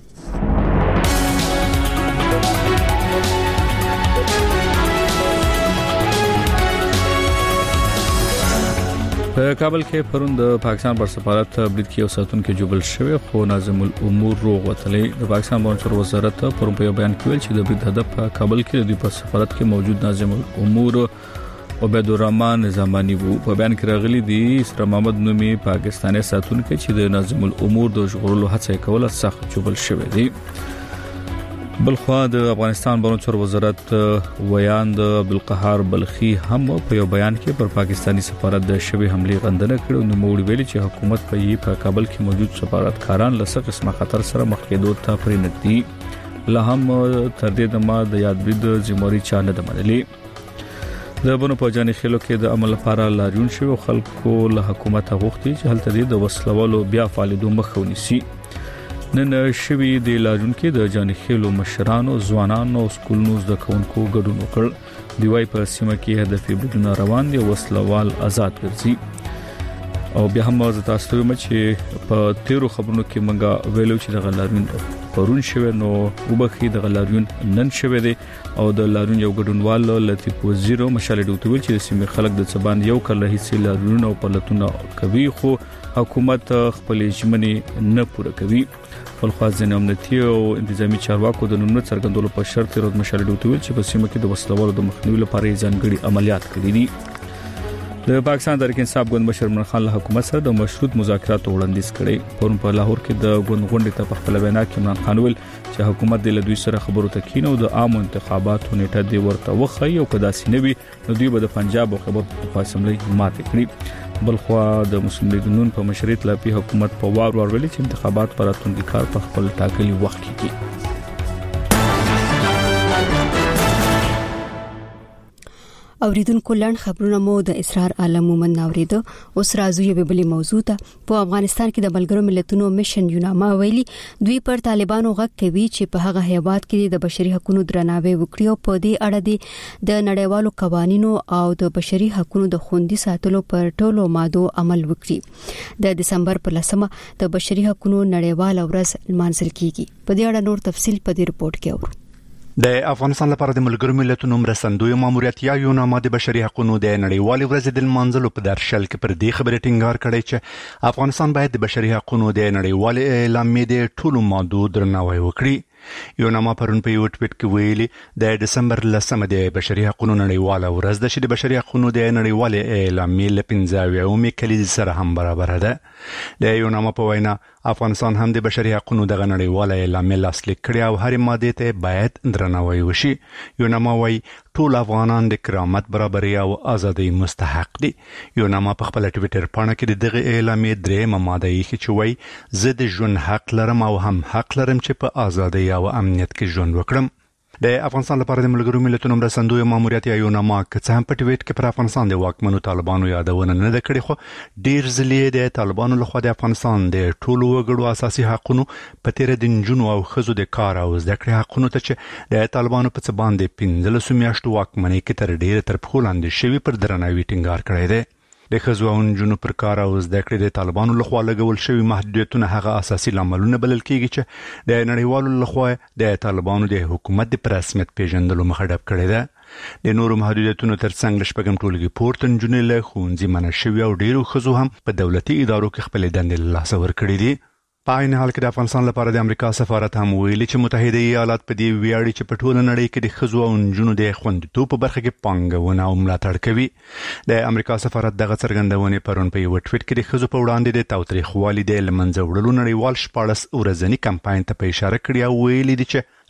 په کابل کې پرون د پاکستان پر سفارت برید کې اوساتونکو جوبل شوی خو ناظم الامور روغ وتلې. د پاکستان بانچور وزارت پرون په بیان کې ویل چې د برید هدف په کابل کې د پر سفارت کې موجود ناظم الامور عبید الرحمن زمانی وو. په بیان کې راغلي دي اسرا محمد نومي پاکستاني ساتونکو چې د ناظم الامور د ژغورلو هڅه کوله سخت جوبل شوی دي. بلخوا د افغانستان بانچور وزارت ویان د عبدالقهار بلخي هم په یو بیان کې پر پاکستانی سفارت د شبي حمله غندنه کړو. نو موږ ویلي چې حکومت په کابل کې موجود سفارتکاران له څه قسمه خطر سره مخ کېدو ته پرېنت دي. له هم تر دې د ما د یاد برید ذمہواری چا نه منلي. د بنو په جاني خلو کې د عمل لپاره لاریون شوی خلکو له حکومت غوښتي چې هلته د وسلوالو بیا فعالیتو مخه ونیسي. نن شوی د لاریون کې د جاني خلو مشرانو، ځوانانو، سکولونو زده کوونکو ګډون وکړ. دی وايي په سیمه کې هدفي بدون روان دي وسلوال آزاد ګرځي. او بیا هم زه تاسو ته وایم چې په تیرو خبرونو کې منګه ویلو چې د غلاریون پرون شوی نو وبخي د غلاریون نن شوی دی او د لاریون یو ګډونوال لطیف وزیر مشال ډوتویل چې د سیمې خلک د څبان یو کله هیڅ لاریون او پلتون کوي خو حکومت خپل ژمنې نه پوره کوي. خپل ځینامنتي او انتظامی چارواکو د نومونو څرګندولو په شرط روز مشال ډوتویل چې په سیمه کې د وسلوالو د مخنیوي لپاره ځانګړي عملیات کړي دي. د پاکستان تحریک انصاف ګوند مشر عمران خان له حکومت سره د مشروط مذاکراتو وړاندیز کړي. پرون په لاهور کې د ګوند غونډې ته په خپل بیان کې عمران خان ویل چې حکومت د لدوی سره خبرو ته کینو د عام انتخاباتو نیټه دی ورته وخی او کدا سینوي نو دوی به د پنجاب او خیبر پختونخوا ماته کړي. بلخوا د مسلم لیگ نون په مشرعیت لاپی حکومت په وار ویلي چې انتخابات پر اتوندي کار په خپل ټاکلي وخت کې کوي. اوریدونکو لاند خبرونه مو د اسرار عالم مومن اوریدو. اوس راځو یو بل موضوع ته. په افغانستان کې د ملګرو ملتونو میشن یوناما ویلي دوی پر طالبانو غږ کوي چې په هغه هیواد کې د بشري حقوقو درناوی وکړي او په دې اړه د نړیوالو قوانینو او د بشري حقوقو د خوندي ساتلو پر ټولو مادو عمل وکړي. د دسمبر په 10مه د بشري حقوقو نړیواله ورځ لمانځل کیږي. په دې اړه نور تفصيل په دې رپورت کې اورو. د افغانستان لپاره د ملګرو ملتونو مرستندوی ماموریت یا یوناما د بشري حقوقو د نړیوالې ورځې د لمانځلو په درشل کې پر دې خبرې ټینګار کړی چې افغانستان باید د بشري حقوقو د نړیوالې اعلامیې د ټولو مادو درناوی وکړي. یوناما پرون په یو ټویټ کې ویلي د دسمبر 10مه د بشري حقوقو نړیواله ورځ ده چې د بشري حقوقو د نړیوالې اعلامیې له 15 کلیدي سره هم برابر ده. د یوناما په وینا افغانستان هم د بشري حقوقو د نړیواله اعلامیې لاسلیک کړي او هر ماده ته باید درناوی وشي. یوناما وايي ټول افغانان د کرامت، برابرۍ او ازادۍ مستحق دي. یوناما په خپل ټویټر پاڼه کې دغه اعلامیې درېمه ماده یې چې وايي زه د ژوند حق لرم او هم حق لرم چې په ازادۍ او امنیت کې ژوند وکړم. د افغانستان لپاره د ملګرو ملتونو مرستندوی ماموریت یا یوناما که هم په ټویټ کې پر افغانستان د واکمنو طالبانو یادونه نه کړې خو ډیر ځلې د طالبانو لخوا د افغانستان د ټولو وګړو اساسي حقوقو په تیر د نجونو او ښځو د کار او زده کړې حقوقو ته چې د طالبانو په څ باندې 15 میاشتو واکمنۍ کې تر ډیره تر پخو لاندې شوی پر درناوي ټینګار کړی دی. د ښځو او نجونو پر کار او زده کړې د طالبانو لخوا لګول شوی محدودیتونه هغه اساسي لاملونه بلل کیږي چې د نړیوالو لخوا د طالبانو د حکومت د رسمیت پیژندلو مخه ډب کړی ده. د نورو محدودیتونو ترڅنګ شپږم ټولګي پورته نجونې له ښوونځي منع شوي او ډیرو ښځو هم په دولتي ادارو کې خپل دندې له لاسه ورکړي دي. په عین حال کې د افغانستان لپاره د امریکا سفارت هم ویلي چې متحده ایالات په دې ویاړي چې په ټوله نړۍ کې د ښځو او نجونو د خوندیتوب په برخه کې پانګونه او ملاتړ کوي. د امریکا سفارت دغه څرګندونې پرون په یو ټویټ کې د ښځو په وړاندې د تاوتریخوالي د لمنځه وړلو نړیوال 14 ورځنی کمپاین ته په اشاره کړې او ویلي دي چې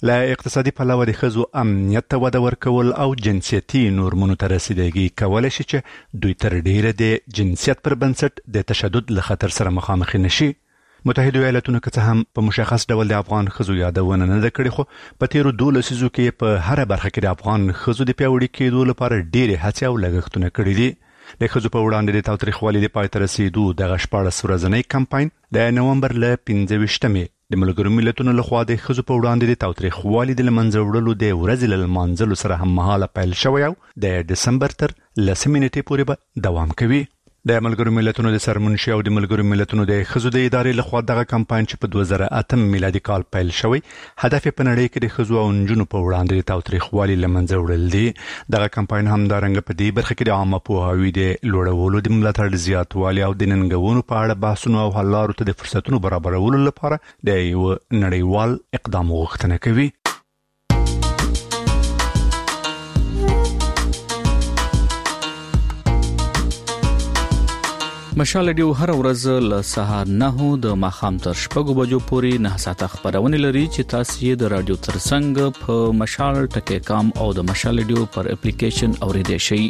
لا اقتصادي پلوه د ښځو امنیت ته وده ورکول او جنسیتي نورمونو ته رسیدګي کولای شي چې دوی تر ډیره د جنسیت پر بنسټ د تشدد له خطر سره مخامخ نشي. متحده ایالاتونو که څه هم په مشخص ډول د افغان ښځو یادونه نه ده کړې، خو په تیرو 12 لسیزو کې په هر برخه کې د افغان ښځو د پیاوړي کېدو لپاره ډېرې هڅې او لګښتونه کړي دي. د ښځو په وړاندې د تاوتریخوالي د پای ته رسیدو دغه 14 ورځنی کمپاین د نومبر له 15 د ملګرو ملتونو لخوا د ښځو په وړاندې د تاوتریخوالي د لمنځه وړلو د ورځې له لمانځلو سره هم مهاله پیل شوی او د دسمبر تر 10 نیټې پورې به دوام کوي. د ملګرو ملتونو د سرمنشي او د ملګرو ملتونو د ښځو د ادارې لخوا دغه کمپاین چې په 2008 میلادي کال پیل شوی، هدف په نړۍ کې د ښځو او نجونو په وړاندې د تاوتریخوالي لمنځه وړل دي. دغه کمپاین همدارنګه په دې برخه کې د عامه پوهاوي د لوړولو، د ملاتړ زیاتوالي او د ننګونو په اړه بحثونو او حل لارو ته د فرصتونو برابرولو لپاره د یو نړیوال اقدام غوښتنه کوي. مشال ریډیو هر ورځ له سهار 9 د ماښام تر 6 بجو پورې 9 ساعته خبرونه لري چې تاسو یې د رادیو ترڅنګ په مشال ټکی کام او د مشال ریډیو پر اپلیکیشن اوریدئ شئ.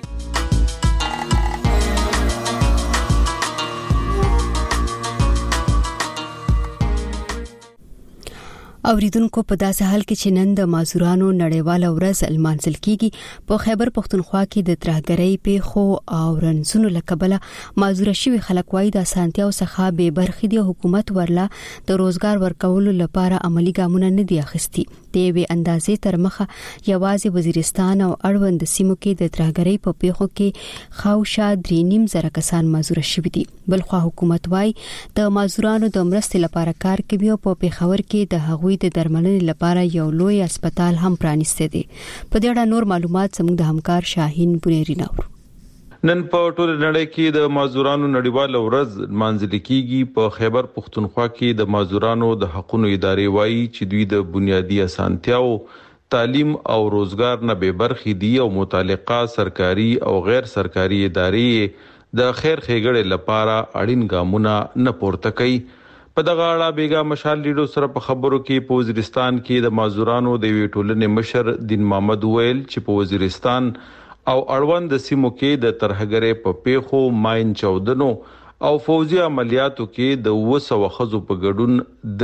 اوریدونکو په داسې حال کې چې نن د مازورانو نړیواله ورځ لمانځل کیږي، په خیبر پختونخوا کې د ترهګرۍ پیښو او رنځونو لکبله مازوره شوي خلک وايي د اسانتیاو څخه بې برخې دي. حکومت ورله د روزګار ورکولو لپاره عملی ګامونه نه دي اخیستي. د یوې اندازې تر مخه یوازې وزیرستان او اړوند سیمو کې د ترهګرۍ په پیښو کې خاوشا 3.5 کسان مازوره شوي دي. بلخوا حکومت وايي د مازورانو د مرستې لپاره کار کوي او په پیښور کې د هغوی د درملنې لپاره یو لوی هسپتال هم پرانیسته دي. په دې اړه نور معلومات زموږ د همکار شاهین بنيري نور. نن په ټول نړۍ کې د مازورانو نړیواله ورځ منځل کیږي. په خیبر پختونخوا کې د مازورانو د حقوقو ادارې وایي چې دوی د بنیادی اسانتیاو، تعلیم او روزګار نه بې برخې دي او متعلقه سرکاري او غیر سرکاري ادارې د خیر ښېګړې لپاره اړین ګامونه نه پورته کوي. په دغه اړه بیګا مشال ریډیو سره په خبرو کې په وزیرستان کې د مازورانو د وی ټولنې مشر دین محمد ویل چې په وزیرستان او اړوند سیمو کې د ترهګرۍ په پیښو، ماین چاودنو او فوجي عملیاتو کې د 200 خزو په ګډون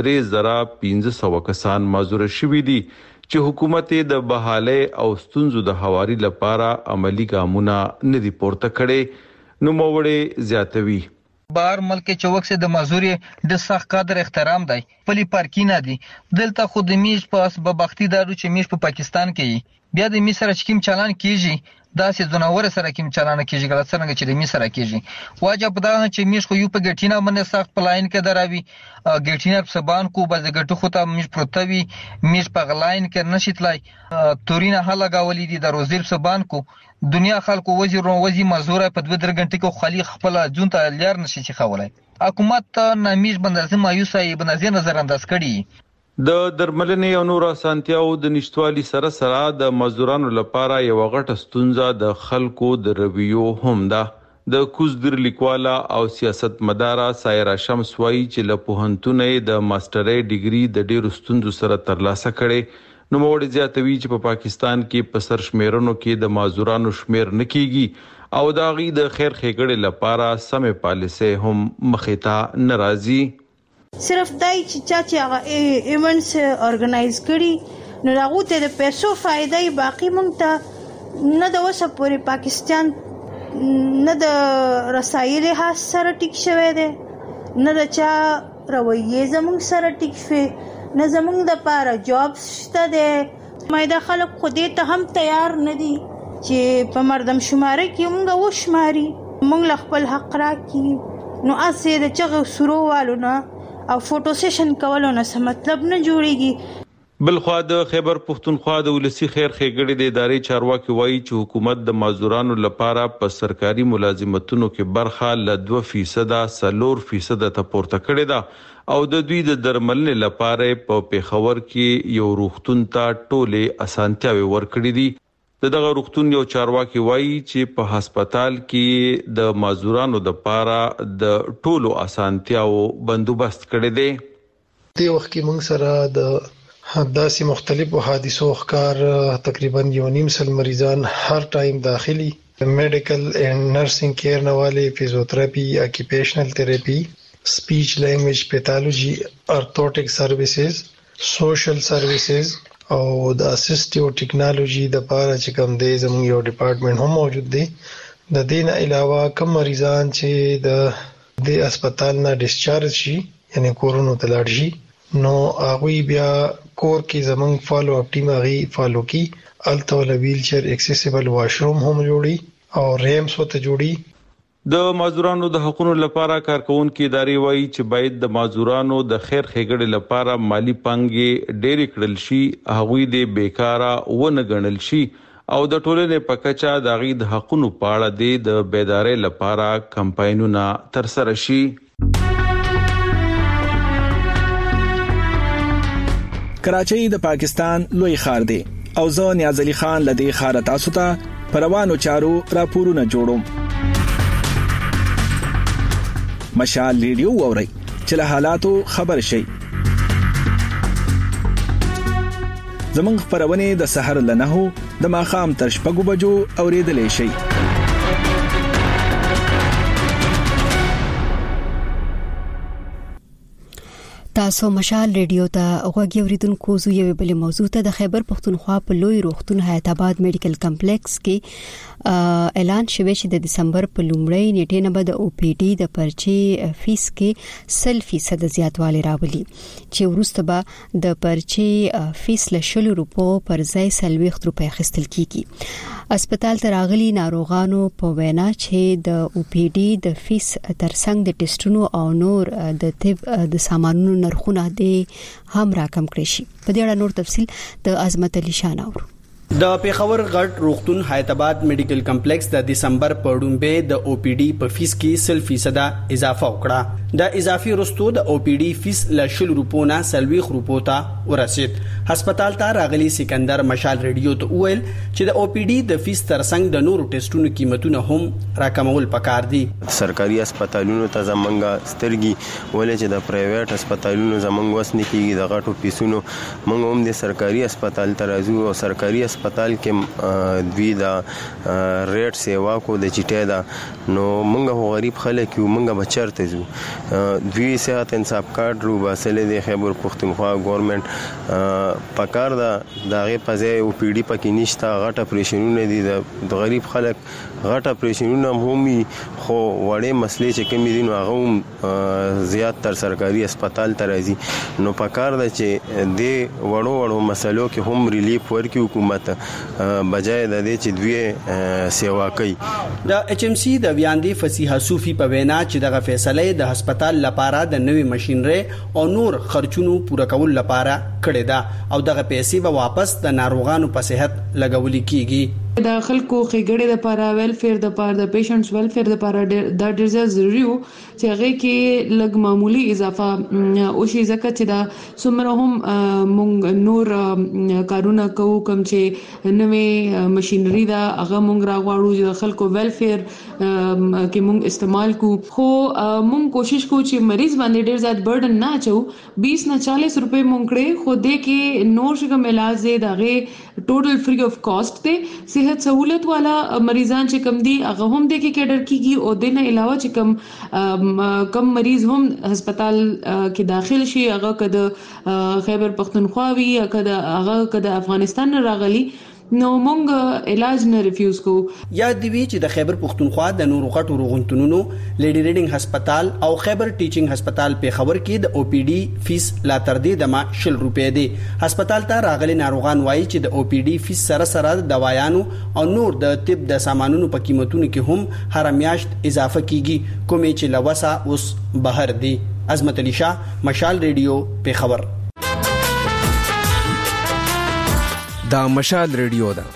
3500 کسان مازور شوي دي چې حکومت د بحاله او ستونزو د حواري لپاره عملی ګامونه نه دي پورته کړي. نو موړې زیاتوي بار ملک چوک سے د مازوري د سخت قدر احترام دی. پلی پارکینه دي دلته خود میش پاس به بختی دارو چې میش په پاکستان کې بیا د میسر چکیم چالان کیږي، داسې زناور سره کیم چالان کیږي غلط څنګه چې د میسر کیږي. واجب دا چې میش خو یو په ګټینا باندې سخت پلاین کې دراوي ګټینا په سبان کو باز ګټو خو ته میش پروتوي میش په غلاین کې نشیتلای تورینا هله گاولې دي د روزل سبان کو دنیا خلکو وزي مزوره په 2 غنټې کې خالي خپل جون ته لار نشي چې خولای. حکومت نامیش بندازه مایوسای بنازي نظر انداز کړي. د درملنې او نور اسانتیاو د نشټوالي سره د مزدورانو لپاره یو غټه ستونزه د خلکو د رویو هم ده. د کوزدر لیکواله او سیاست مداره سایرا شمس وايي چې له پوهنتونې د ماسترۍ ډیګري د ډیرو ستونزو سره ترلاسه کړي. نو موړ زیاتوي چې په پاکستان کې په سر شمیرونو کې د مازورانو شمیر نکېږي او دا غي د خیر ښېګړې لپاره سمې پالیسي هم مخې ته ناراضي. صرف دای چې هغه ایونټس اورګنایز کړي نو هغه ته د پیسو فائدې باقی مونږ ته نه د وسه پورې پاکستان نه د رسایل له سره ټیک شوی دی نه د چا رویه زموږ سره ټیک شوی نه زموږ د پاره جابس شته دي. مایدا خلک خو دې ته هم تیار نه دي چې په مردم شماره کې موږ وشماري موږ خپل حق راکړي. نو اسې د چغه سرووالو نه او فوټو سیشن کولو نه څه مطلب نه جوړيږي. بلخوا د خیبر پختونخوا د ولسی خیر ښېګړې د ادارې چارواکي وایي چې حکومت د مازورانو لپاره په سرکاري ملازمتونو کې برخه ل 2% 4% ته پورته کړې ده او د دوی د درملنې لپاره په پیښور کې یو روغتون ته ټوله اسانتیاوي ورکړې دي. دغه روغتون یو چارواکي وایي چې په هسپتال کې د مازورانو د لپاره د ټولو اسانتیاو بندوبست کړي دي. د وخت کې موږ سره د داسې مختلفو حادثو ښکار تقریبا 1.5 مریضان هر ټایم داخلي میډیکل اینڈ نرسنګ کیر نواله فزیوتراپي اکیپیشنل تھراپي سپیچ لینګویج پیتالوجي ارتھوټک سرویسز سوشل سرویسز او د اسسټیو ټیکنالوژي د پاره چې کوم دی زموږ یو ډپارټمنټ هم موجود دی د دین علاوه کوم مریضان چې د هسپتال نه ډیسچارج شي یعنی کورونو ته لاړ شي نو هغه بیا کور کې زمونږ فالو اپ ټیم هغه فالو کی الته ول ویل چیر اکسیسیبل واشروم هم جوړي او ریمز وته جوړي د معذورانو د حقوقو لپاره کارکونکو ادارې وایي چې باید د معذورانو د خیر ښېګړې لپاره مالی پانګې ډېرې کړل شي هغوی د بیکاره ونه ګڼل شي او د ټولنې په کچه د غي د حقوقو په اړه د بیدارۍ لپاره کمپاینونه ترسره شي. کراچۍ د پاکستان لوی ښار دی او زه نیاز علي خان لدی ښار تاسو ته پروانو چارو راپورونه جوړوم. مشال ریډیو ووري چې له حالاتو خبر شي. زمونږ خبرونه د سحر لنهو د ماخام تر شپږو بجو اوریدلې شي. تاسو مشال ریډیو ته غوږی اوریدونکو زو یو بل موضوع ته د خیبر پختونخوا په لوی روغتون حیات آباد میډیکل کمپلیکس کې اعلان شوی چې د دسمبر په لومړۍ نیټه نه به د او پی ډي د پرچی فیس کې 100% زیاتوالی راولي چې وروسته به د پرچی فیس له 100 روپو پر ځای 40 روپۍ اخیستل کیږي. هسپتال ته راغلي ناروغانو په وینا چې د او پی ډي د فیس ترڅنګ د ټیسټونو او نور د طب د سامانونو نرخونه دې هم راکم کړی شي. په دې اړه نور تفصيل د عظمت علي شان اورو. د پیښور غټ روغتون حیات آباد میډیکل کمپلیکس د دسمبر په ډومبه د او پی ډي په فیس کې 100% اضافه وکړه. د اضافي رستو د او پی ډي فیس له 100 روپو نه 40 روپو ته ورسید. هسپتال ته راغلي سکندر مشال ریډیو ته ویل چې د او پی ډي د فیس ترڅنګ د نورو ټیسټونو قیمتونه هم راکمول پکار دي. سرکاري هسپتالونو ته زمونږه سترګي ولې چې د پرایویټ هسپتالونو زمونږ وس نه کیږي د غټو پیسونو موږ هم د سرکاري هسپتال ته راځو او سرکاري هسپتال کې دوی دا ریټ سیوا کو د چټه دا نو موږ غریب خلک یو موږ بچرته زو دوی صحت انصاف کارت رو باسل د خیبر پختونخوا ګورنمنت پکار دا دغه پځه او پی ډي پکې نشته غټ اپریشنونه دي د غریب خلک غټ اپریشنونه هم خو وړې مسلې چې کمی دي نو هغه زیات تر سرکاري هسپتال ته راځي نو پکار دا چې د وړو مسلو کې هم ریلیف ورکړي حکومت بجای د دې چې دوی سیوا کوي. د ایچ ام سی د ویاندې فصیحه صوفي په وینا چې دغه فیصله د هسپتال لپاره د نوې ماشينري او نور خرچونو پوره کول لپاره کړی دا او دغه پیسې به واپس د ناروغانو په صحت لګول کیږي. د خلکو خېګړې د لپاره ویلفیر د لپاره د پیشنټس ویلفیر د لپاره د ډیر ضروري وو چې هغه کې لګ معمولی اضافه او شي ځکه چې دا څومره هم مونږ نور کارونه کوو کوم چې نوې ماشينري دا هغه مونږ راغواړو چې خلکو ویلفیر کې مونږ استعمال کو خو مونږ کوشش کوو چې مریض باندې ډیر زیات برډن نه اچو 20 نه 40 روپے مونږ کړې خو دې کې نور څنګه علاج دی دغه ټوټل فری اف کاست دی. صحت سہولت والا مریضان چې کم دي هغه هم د کې کډر کیږي او د نه علاوه چې کم مریض هم هسپتال کې داخل شي هغه کده خیبر پختونخوا وی کده افغانستان راغلي نو مونږ علاج نه ریفیوز کو. یاد دی چې د خیبر پختونخوا د نورو غټو روغتونونو لیډي ریډینګ هسپتال او خیبر ټیچینګ هسپتال په خبر کې د او پی ډي فیس لا تر دې د ما 100 روپے دی. هسپتال ته راغلي ناروغان وایي چې د او پی ډي فیس سره د دوايانو او نور د طب د سامانونو په قیمتونو کې هم هر میاشت اضافه کیږي کومې چې لوسه اوس بهر دی. عظمت علي شاه مشال ریډیو په خبر. دا مشال ریډیو ده.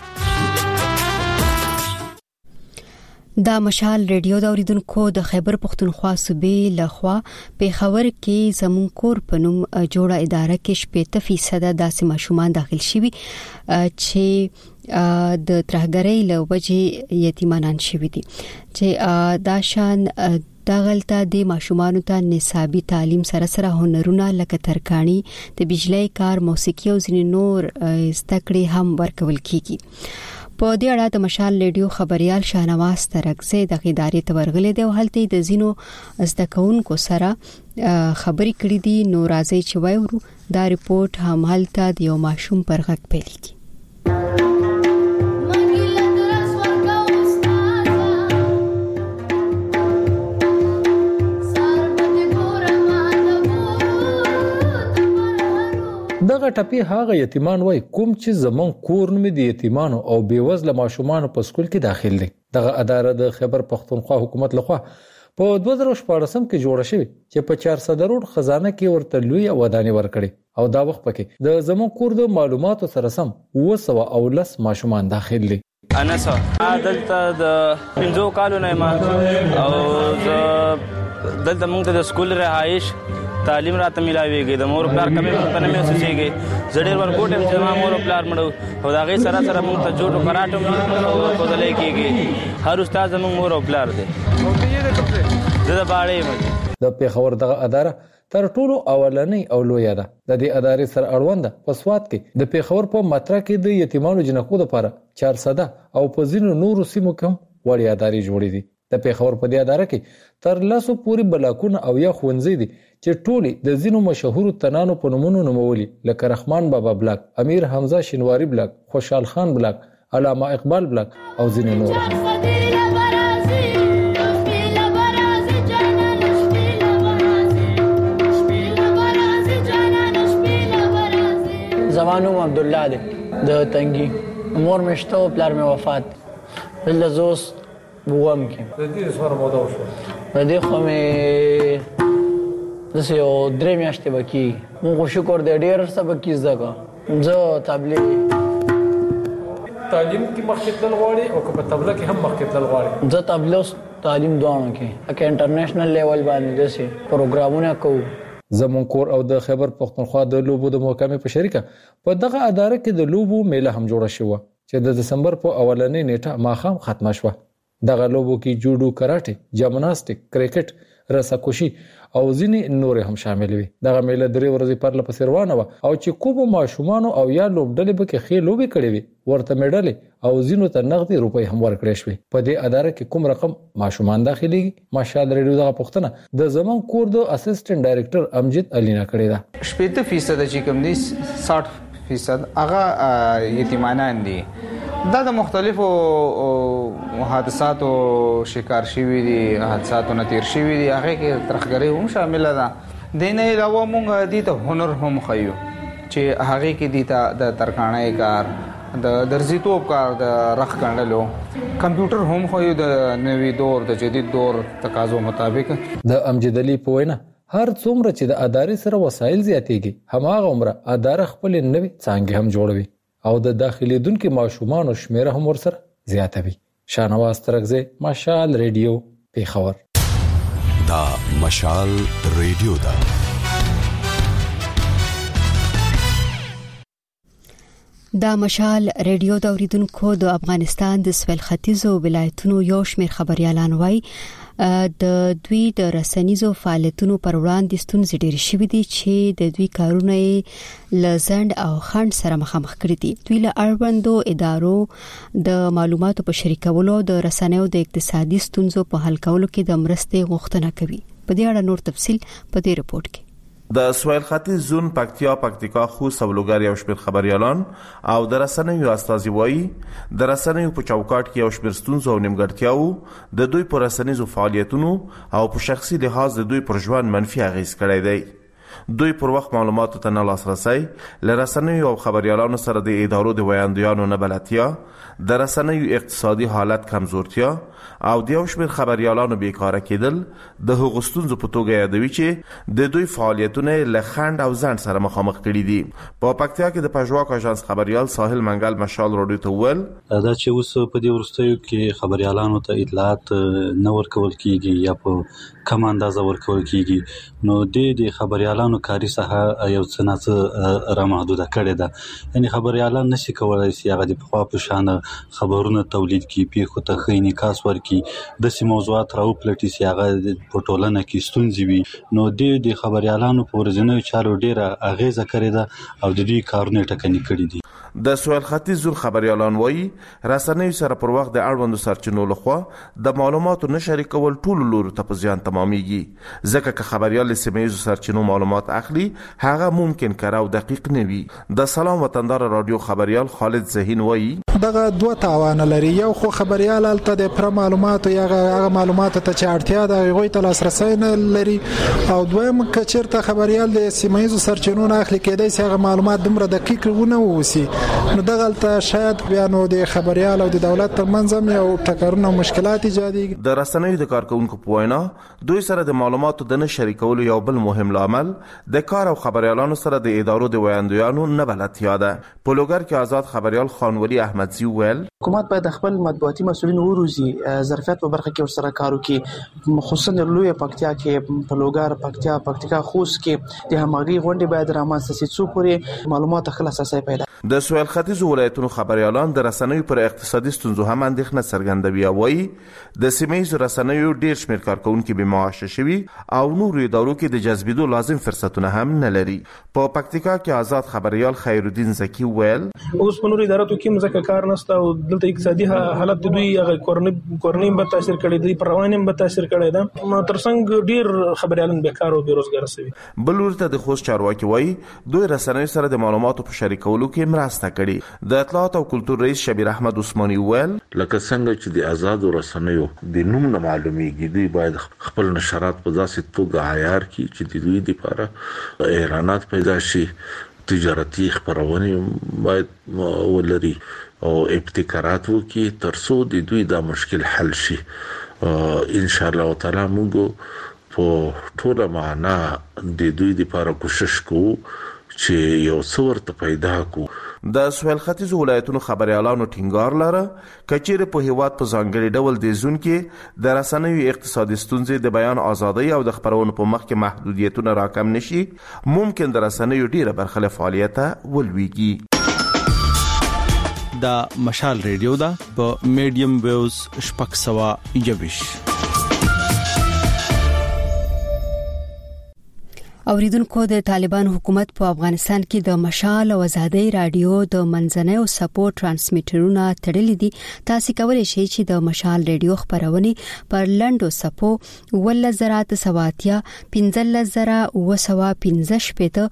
دا مشال ریډیو دا اوریدونکو د خیبر پختونخوا صوبې لخوا په خبر کې زمون کور پنوم جوړه اداره کې 70% داسې ماشومان داخل شوي چې د ترهګرۍ له وجې یتیمانان شوي دي چې دا شان دا غلطه د ماشومان ته نصابي تعلیم سره هنرونه لکه ترکاڼي د بجلی کار موسیقي او ځینې نور زده کړې هم ورکول کیږي. په دې اړه د مشال ریډیو خبريال شاهنواز ترکزی د ادارې ته ورغلې دی او هلته د زینو زده کوونکو سره خبرې کړې دي. نو راځي چې وایو دا ریپورت هم هلته د یو ماشوم پر غږ پیل کی. دغه ټپی هغه یتیمان وای کوم چې زمون کور نوم د یتیمانو او بیوزله ماشومان په سکول کې داخل دي. دغه اداره د خیبر پختونخوا حکومت لخوا په 2014 کې جوړه شوې چې په 400 روډ خزانه کې ورته لوی ودانې ورکړي او دا وخت پکې د زمون کور د معلوماتو سره سم 210 ماشومان داخل دي. انا دلته د 15 کالو نه ما او دلته موږ د سکول رهایش تعلیم راته ملاويږي د مور پلار کمه په نه مې سچېږي زړې ورکوټم چې ما مور پلار مړو او دا غي سره موږ ته جوړو کراټم په دلې کېږي هر استاد موږ مور پلار دي د باړې د پیښور دغه اداره تر ټولو اولنۍ او لوی ده. د دې ادارې سره اړوند په سواد کې د پیښور په ماترا کې د یتیمانو جنکو لپاره 400 او په ځینو نورو سیمو کې وړي ادارې جوړې دي. د پیښور په دې اداره کې تر لاسو پوری بلاکونه او یا خوندزي دي چې ټولي د زینو مشهور تنانو په نومونو نومولي لکه رحمان بابا بلاک، امیر حمزه شینواری بلاک، خوشحال خان بلاک، علامه اقبال بلاک او ځینې نور. زمانو عبد الله دی د تنګي مور مشته پلار مې وفات بل زوس بوام کې د دې سره موده وشو د دې خو مې دسه یو درې میاشتې بکی موږ شکر دې ډېر سبق کې زده زه تبلیغ تعلیم کې مخکې تل غواړي او په تبلیغ کې هم مخکې تل غواړي. زه تبلیغ تعلیم دوانو کې اکه انټرنیشنل لیول باندې دسه پروګرامونه کوو. زمون کور او د خیبر پختونخوا د لوبو د محکمې په شریکه په دغه اداره کې د لوبو میله هم جوړه شوه چې د دسمبر په اولنۍ نیټه ماخام ختمه شوه. دغه لوبو کې جوډو، کراټه، جمناستیک، کرکټ، رساکوشي او ځینې نور هم شامل وي. دغه میله 3 ورځې پر لپس روانه و او چې کوم ماشومان او یا لوبډلې به کې خې لوبي کړې وي ورته میډل او ځینو ته نغدي روپۍ هم ورکړې شوې. په دې اداره کې کوم رقم ماشومان داخليږي ماشال ریډیو دغه پښتنه د زمون کور د اسسټنټ ډایریکټر امجد علینا کړی دا. 80% چې کوم دي 60% هغه یتیمانان دي. دا د مختلفو حادثاتو شکار شوي دي، حادثاتو نه تیر شوي دي، هغه کې ترخګري هم شامل ده. د نه علاوه مونږ دي ته هنر هم خيو چې هغه کې دي ته د ترکاڼۍ کار، د درزیتوب کار، د رخ کندلو، کمپیوټر هم خيو د نوي دور د جدید دور تقاضو مطابق. د امجد علي په وینا هر څومره چې د ادارې سره وسایل زیاتېږي هماغه عمره اداره خپل نوي څانګې هم جوړوي او د داخلي دونکو ماشومان او شمیره هم ورسره زیاتوي. شاهنواز ترکزی، مشال ریډیو، پیښور. دا مشال ریډیو دا دا مشال ریډیو د اوریدونکو د افغانستان د سویل ختیځو ولایتونو یو شمېر خبريالان وای د دوی د رسنیزو فعالیتونو پر وړاندې ستونزې ډېرې شوې دي چې د دوی کارونه لزند او خند سره مخامخ کړي دي. دوی له اړوندو ادارو د معلوماتو په شریکولو د رسنیو د اقتصادي ستونزو په حل کولو کې د مرستې غوښتنه کوي. په دې اړه نور تفصیل په دې رپورت کې. د سویل ختیځ زون پکتیکا خوست او لوګر یو شمېر خبريالان او د رسنیو استازي وایي د رسنیو په چوکاټ کې یو شمېر ستونزو او نیمګړتیاو د دوی پر رسنیزو فعالیتونو او په شخصي لحاظ د دوی پر ژوند منفي اغیز کړی دی. دوی پر وخت معلوماتو ته نه لاسرسي، له رسنیو او خبريالانو سره د ادارو د ویاندویانو نه بلدتیا، د رسنیو اقتصادي حالت کمزورتیا او د یو شمېر خبريالانو بیکاره کېدل د هغو ستونزو په توګه یادوي چې د دوی فعالیتونه له خند او ځنډ سره مخامخ کړي دي. په پکتیا کې د پژواک اژانس خبريال ساحل منګل مشال راډیو ته وویل دا چې اوس په دې ورستیو کې خبريالانو ته اطلاعات نه ورکول کیږي یا په کم اندازه ورکول کیږي، نو د خبريالانو خبريالانو کاري ساحه یو څه نه را محدوده کړې ده. یعنی خبريالان نشي کولای چې هغه د پخوا په شان خبرونه تولید کړي، پیښو ته ښه انعکاس ورکړي، داسې موضوعات راوپلټي چې هغه په ټولنه کې ستونزې وي. نو د خبريالانو په ورځنیو چارو ډېره اغیزه کړې ده او د دوی کارونه ټکني کړي دي. د سویل ختیځ زون خبريالان وایي رسنیو سره پر وخت د اړوندو سرچینو لخوا د معلوماتو نه شریکول ټولو لورو ته په زیان تمامېږي، ځکه که خبريال له سیمه‌ییزو سرچینو معلومات اخلي هغه ممکن کره او دقیق نه وي. د سلام وطندار رادیو خبريال خالد زهین وایي دغه دوه تاوان لري. یو خو خبريال الته د پر معلوماتو یا هغه معلوماتو ته چې اړتیا ده هغه ته لاسرسي نه لري، او دویم که چیرته خبريال د سیمه‌ییزو سرچینو نه اخلي کېدای شي هغه معلومات دومره دقیق ونه ووسی، نو دغلته شاید بیا نو د خبريال او د دولت ترمنځ هم یو ټکرونه او مشکلات ایجادېږي. د رسنیو د کارکونکو په وینا دوی سره د معلوماتو د نه شریکولو یو بل مهم لامل د کار او خبريالانو سره د ادارو د ویاندویانو نه بلدتیا ده. په لوګر کې آزاد خبريال خانولي احمدزي ویل حکومت باید خپل مطبوعاتي مسؤلین وروزي، ظرفیت په برخه کې ورسره کار وکړي، خصوصا د لوی پکتیا کې په لوګر پکتیا خوست کې د همغږي غونډې باید رامنځته شي څو پورې معلومات خلاص اساس پیدا. د سویل ختیځ ولایتونو خبريالان د رسنیو پر اقتصادي ستونزو هم اندېښنه څرګندوي او وایي د سیمه‌ییزو رسنیو ډېر شمېر کارکونکي بې معاشه شوي او نورو ادارو کې د جذبېدو لازم فرصتونه هم نه لري. په پکتیکا کې آزاد خبريال خیرالدین زکی ویل اوس په نورو ادارو کې مزه کار نشته او دلته اقتصادي حالت د دوی کورنۍ به تاثیر کړی دی، پر رواني به تاثیر کړی ده، ترڅنګ ډېر خبريالان بیکار او بیروزګار شوي. بل ورته د خوست چارواکي وایي دوی رسنیو سره د معلوماتو په شریکولو کې مرسته کړي. د اطلاعات او کلتور رئیس شبیر احمد عثماني ویل لکه څنګه چې د آزادو رسنیو د نوم نه معلومیږي دوی باید خپل نشرات په داسې توګه عیار کړي چې د دوی لپاره اعلانات پیدا شي، تجارتي خبرونه باید ولري او ابتکارات وکړي ترڅو د دوی دا مشکل حل شي. ان شاء الله تعالی موږ په ټوله معنا د دوی لپاره کوشش کوو چې یو څه ورته پیدا کو. د سویل ختیځ ولایتونو خبريالانو ټینګار لره کچېره په هیواد په ځانګړي ډول د زون کې د رسنیو اقتصادي ستونزې د بیان ازادي او د خبرونو په مخ کې محدودیتونه راکم نشي، ممکن د رسنیو ډیره برخه له فعالیته ولويږي. دا مشال ریډیو دا په میډیم ویوز شپږ سوا یوش. اوریدونکو د طالبان حکومت په افغانستان کې د مشال او ازادي رادیو د منځنۍ او سپورټ ترانسمیټرونه تړلې دي. تاسو کولی شئ چې د مشال رادیو خبرونه پر لندو سپو ولزرات سواتیا 15015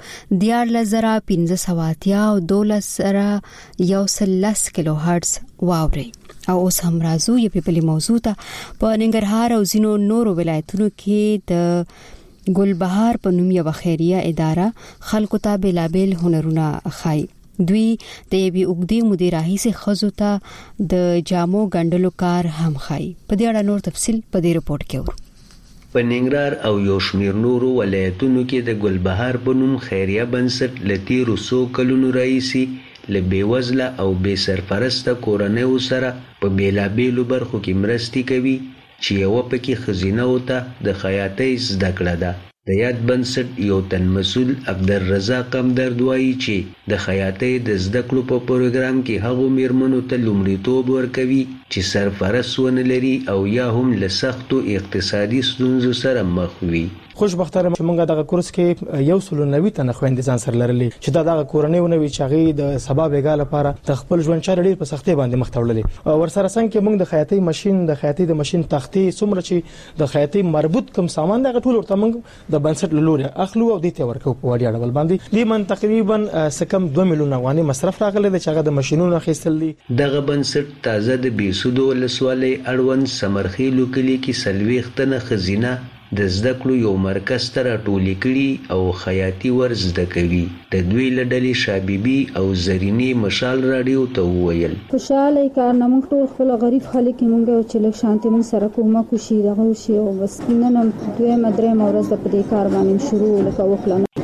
14515 او 12110 کیلو هرتز واوري. او اوس هم راځو یو په بل موضوع ته. په ننګرهار او ځینو نورو ولایتونو کې د ګلبهار په نوم یو خیریه اداره خلکو ته بلابل هنرونه خای. دوی د یوې اوږدې مودې راهیسې ښځو ته د جامو ګنډلو کار هم خای. په دې اړه نور تفصیل په دې رپورت کې ورو. په ننګرهار او یو شمېر نورو ولایتونو کې د ګلبهار په نوم خیریه بنسټ له تېرو څو کلونو راهیسې له بېوزله او بې سرپرسته کورنیو سره په بېلابېلو برخو کې مرستې کوي چې یوه پکې ښځینهو ته د خیاطۍ زده کړه ده. د یاد بنسټ یو تن مسؤل عبدالرزاق همدرد وایي چې د خیاطۍ د زده کړو په پروګرام کې هغو میرمنو ته لومړیتوب ورکوي چې سرپرست ونه لري او یا هم له سختو اقتصادي ستونزو سره مخ وي. خوشبختانه موږ دغه کورس کې 190 تنه خويندې ځان سره لرلې چې دغه کورنۍ ونوي چې هغه د سبا بیګا لپاره د خپل ژوند چارې ډېر په سختۍ باندې مخ ته وړلې. ورسره څنګه موږ د خیاطۍ ماشين د ماشين تختې څومره چې د خیاطۍ مربوط کوم سامان دغه ټول ورته موږ د بنسټ لوري اخلو او د ته ورکو په وړیا ډول باندې دې من تقریبا سکم 2 میلیون افغاني مصرف راغلی د چاغه د ماشينونو اخیستل دي. دغه بنسټ تازه د بیسودو ولسوالۍ اړوند سمرخیلو کلی کې 40 تنه خزینه د زده کړو یو مرکز ته راټولې کړي او خیاطي ور زده کوي. د دوی له ډلې شابيبي او زرینې مشال راډیو ته وویل خوشاله کارنامه ټول خپل غریب خلک موږ چې لږ شانتي موږ سره کومه کوشي دغه شی او بس نن دوی مدرې مورز د پدې کار باندې شروع لکه وکړه.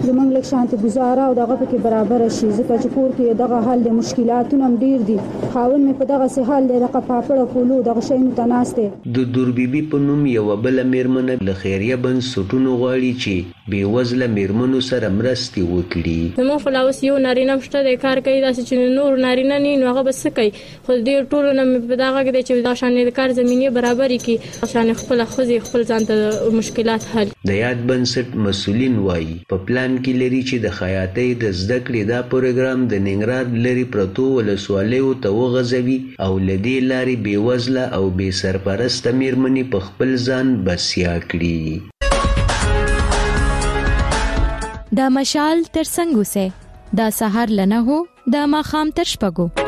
زمونږ لږ شانتي گزاره او دغه پکې برابر شي ځکه چې کور کې دغه حال د مشکلاتونو هم ډیر دي. خاون مې په دغه سه حال دغه پاپړه کولو دغه شینو تناسته. د دوربيبي په نوم یو بل میرمنه له خیریه بنسټونو غواړي چې بې وزله میرمنو سره مرستې وکړي. نو فلاوس یو نارینه مشته د کار کوي داسې چې نور نارینه نه نو هغه بس کوي خو دې ټولو نه په دغه کې چې دا شان د کار زمينه برابرۍ کې شان خپل خوځي خپل ځان ته مشکلات حل. د یاد بنسټ مسولین وایي په پلان کې لري چې د خیاطۍ د زده کړې دا پروګرام د ننګرهار لري پرتو ولسوالیو ته وغځوي او لدی لاري بې وزله او بې سرپرسته میرمنې په خپل ځان بسیا کړي. دا مشال تر څنګه سه دا سحر لنه هو دا ماخام تر شپګو.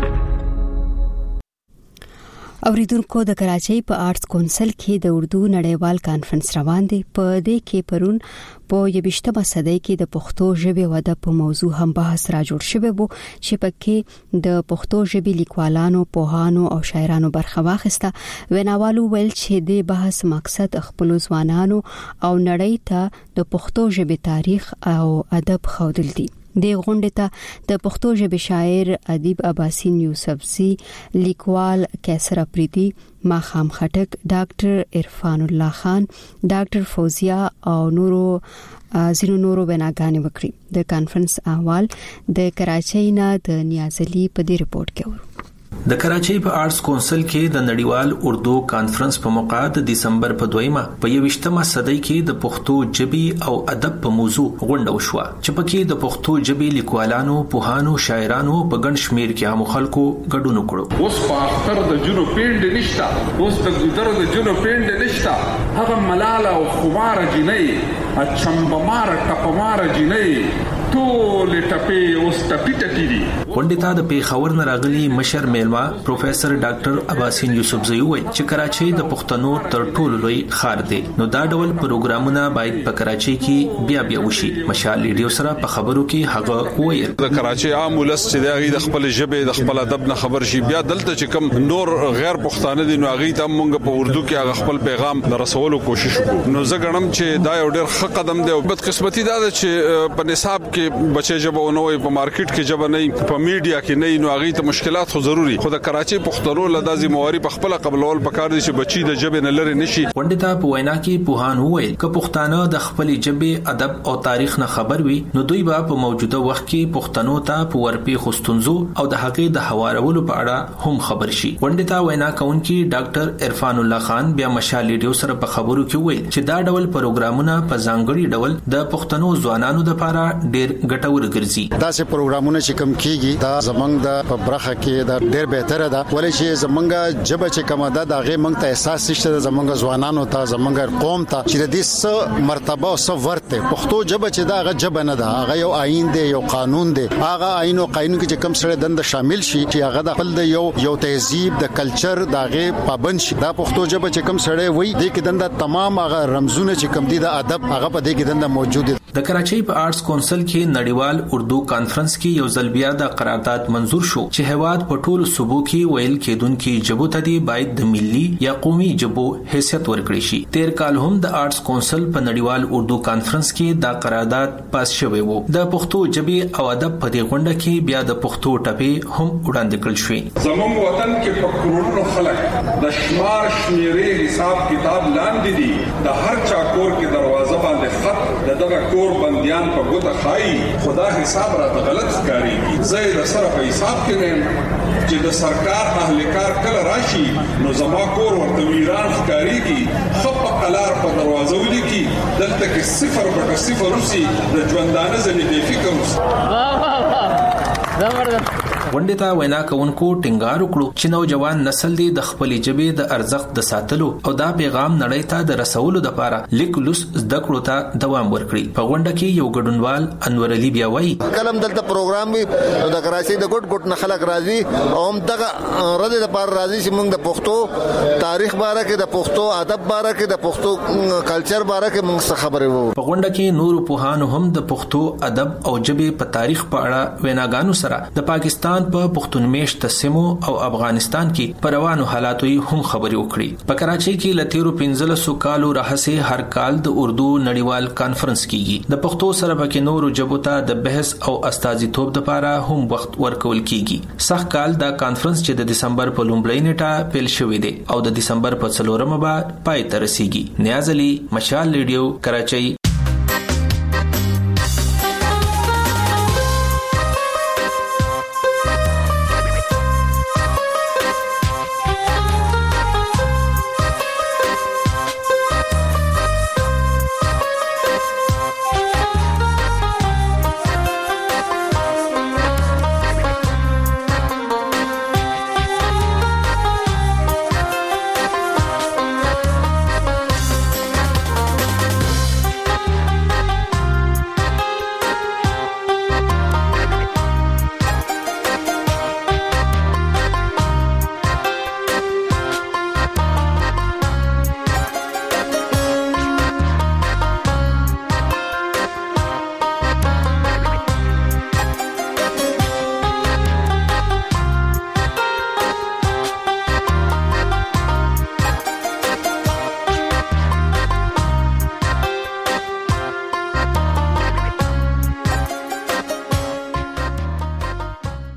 اوریدونکو د کراچۍ په آرټس کونسل کې د اردو نړیوال کانفرنس روان دی. په دې کې پرون په 21مه صدۍ کې د پښتو ژبې او ادب په موضوع هم بحث را جوړ شوی وو چې پکې د پښتو ژبې لیکوالانو، پوهانو او شاعرانو برخه واخیسته. ویناوالو ویل چې د بحث مقصد خپل ځوانانو او نړۍ ته د پښتو ژبې تاریخ او ادب ښودل دي. د غونډې ته د پښتو ژبې شاعر ادیب اباسین یوسفزی، لیکوال کیسر اپریدي، ماخام خټک، ډاکټر عرفان الله خان، ډاکټر فوزیا او نورو ویناګانې وکړي. د کانفرنس احوال د کراچۍ نه د نیازلي په دې رپورت کې ورو. د کراچۍ په آرټس کونسل کې د نړیوال اردو کانفرنس په موقع د دسمبر په 2مه په 21مه صدۍ کې د پښتو ژبې او ادب په موضوع غونډه وشوه چې پکې د پښتو ژبې لیکوالانو، پوهانو، شاعرانو په ګڼ شمیر کې عام خلکو ګډون وکړو. اوس په اختر د جنو پیند نشتا، اوس د ګذر د جنو پیند نشتا، هغه ملاله او خمار جنې اچمبمار ټپمار جنې ټول ټپې اوس ټپې ټپې دي. غونډې ته د پیښور نه راغلي مشر میلمه پروفیسور ډاکټر اباسین یوسفزی وایي چې کراچۍ د پښتنو تر ټولو لوی ښار دی، نو دا ډول پروګرامونه باید په کراچۍ کې بیا وشي. مشال ریډیو سره په خبرو کې هغه وایي د کراچۍ عام ولس چې د خپل ژبې د خپل ادب نه خبر شي، بیا دلته چې کوم نور غیر پښتانه دي نو هغه ته موږ په اردو کې هغه خپل پیغام رسولو کوشش وکړو. نو زه ګڼم چې دا یو ډېر ښه قدم دی. او بدقسمتي دا ده چې په نصاب کې بچي ژبه نه وي، په مارکیټ کې ژبه نه، په میډیا کې نه، نو هغه ته مشکلات خو ضروري. خو د کراچۍ پښتنو لدازي مواري په خپل قبلول پکار دي چې بچي د ژبه نه لري نشي. غونډې ته په وینا کې پوهان وویل چې پښتانه د خپل ژبه، ادب او تاریخ نه خبر وي نو دوی به په موجوده وخت کې پښتنو ته په ورپی خوستونزو او د حقې د حوارولو په اړه هم خبر شي. غونډې ته وینا کوونکی ډاکټر عرفان الله خان بیا مشال ریډیو سره په خبرو کې وویل چې دا ډول پروګرامونه په ځانګړي ډول د پښتنو ځوانانو لپاره ډېر ګټور ګرځي. دا چې پروګرامونه چې کوم کیږي دا زمنګ د برخه کې دا ډېر بهتره ده، ولې چې زمنګ جبه چې کومه ده دا غي مونږ ته احساس شته زمنګ ځوانانو ته، زمنګ قوم ته چې د دې څه مرتبه او څه ورته پښتو جبه چې دا هغه جبه نه ده، هغه یو آئین دی، یو قانون دی. هغه آئین او قانون کې چې کوم سره دند شامل شي چې هغه د خپل یو تهذیب د کلچر دا غي پابند شي. دا پښتو جبه چې کوم سره وي د کې دند تمام هغه رمزونه چې کوم دي د ادب هغه په دې کې دند موجود دي. د کراچۍ په آرټس کونسل کې نړیوال اردو کانفرنس کې یو ځل بیا د قرارداد منزور شو چې هیواد په ټولو صوبو کې ویل کېدونکو ژبو ته دی باید د ملي یا قومي ژبو حیثیت ورکړي شي. تیر کال هم د آرټس کونسل په نړیوال اردو کانفرنس کې دا قرارداد پاس شوی وو. د پښتو ژبې او ادب په دې غونډه کې بیا د پښتو ټپې هم وړاندې کړل شوې. زموږ وطن کې په کروڑونو خلک د شمار شمیرې حساب کتاب لاندې دي، د هر چا کور کې دروازه باندې خط د دغه کور بنديان په ګوته خای. خدا حساب را غلط ښکاری. زه د سره په حساب کې نه چې د سرکار اهلکار کله راشي نو زما کور ورته ویران ښکاریږي. خپ قلار په دروازه ولیکي دلته کې 0.0 روسي د ژوندانه ځنې دی فکر زبردست. غونډې ته وینا کوونکو ټینګار وکړو چې نوجوان نسل دی د خپل ژبې د ارزښت د ساتلو او دا پیغام نړۍ ته د رسولو لپاره لیک لوس زده کړو ته دوام ورکړي. په غونډه کې یو ګډونوال انور علي بیا وایي کلم دلته پروګرام وي د کراچۍ د ګډ نه خلک راځي او هم دغه رد لپاره راځي چې موږ د پښتو تاریخ باره کې، د پښتو ادب باره کې، د پښتو کلچر باره کې موږ خبرې وو. په غونډه کې نور پوهانو هم د پښتو ادب او ژبې په تاریخ په اړه ویناګانو سره د پاکستان پاکستان په پښتون میشت سیمو او افغانستان کې پروانو حالاتو هم خبري وکړي. په کراچۍ کې لتیرو 15 کالو راهسه هر کال د اردو نړیوال کانفرنس کیږي. د پښتو سره پکې نورو ژبو ته د بحث او استازیتوب لپاره هم وخت ورکول کیږي. سخت کال دا کانفرنس چې د دسمبر په لومړۍ نیټه پیل شوې ده او د دسمبر په 4مه به پای ته رسیږي. نیاز علي، مشال ریډیو، کراچۍ.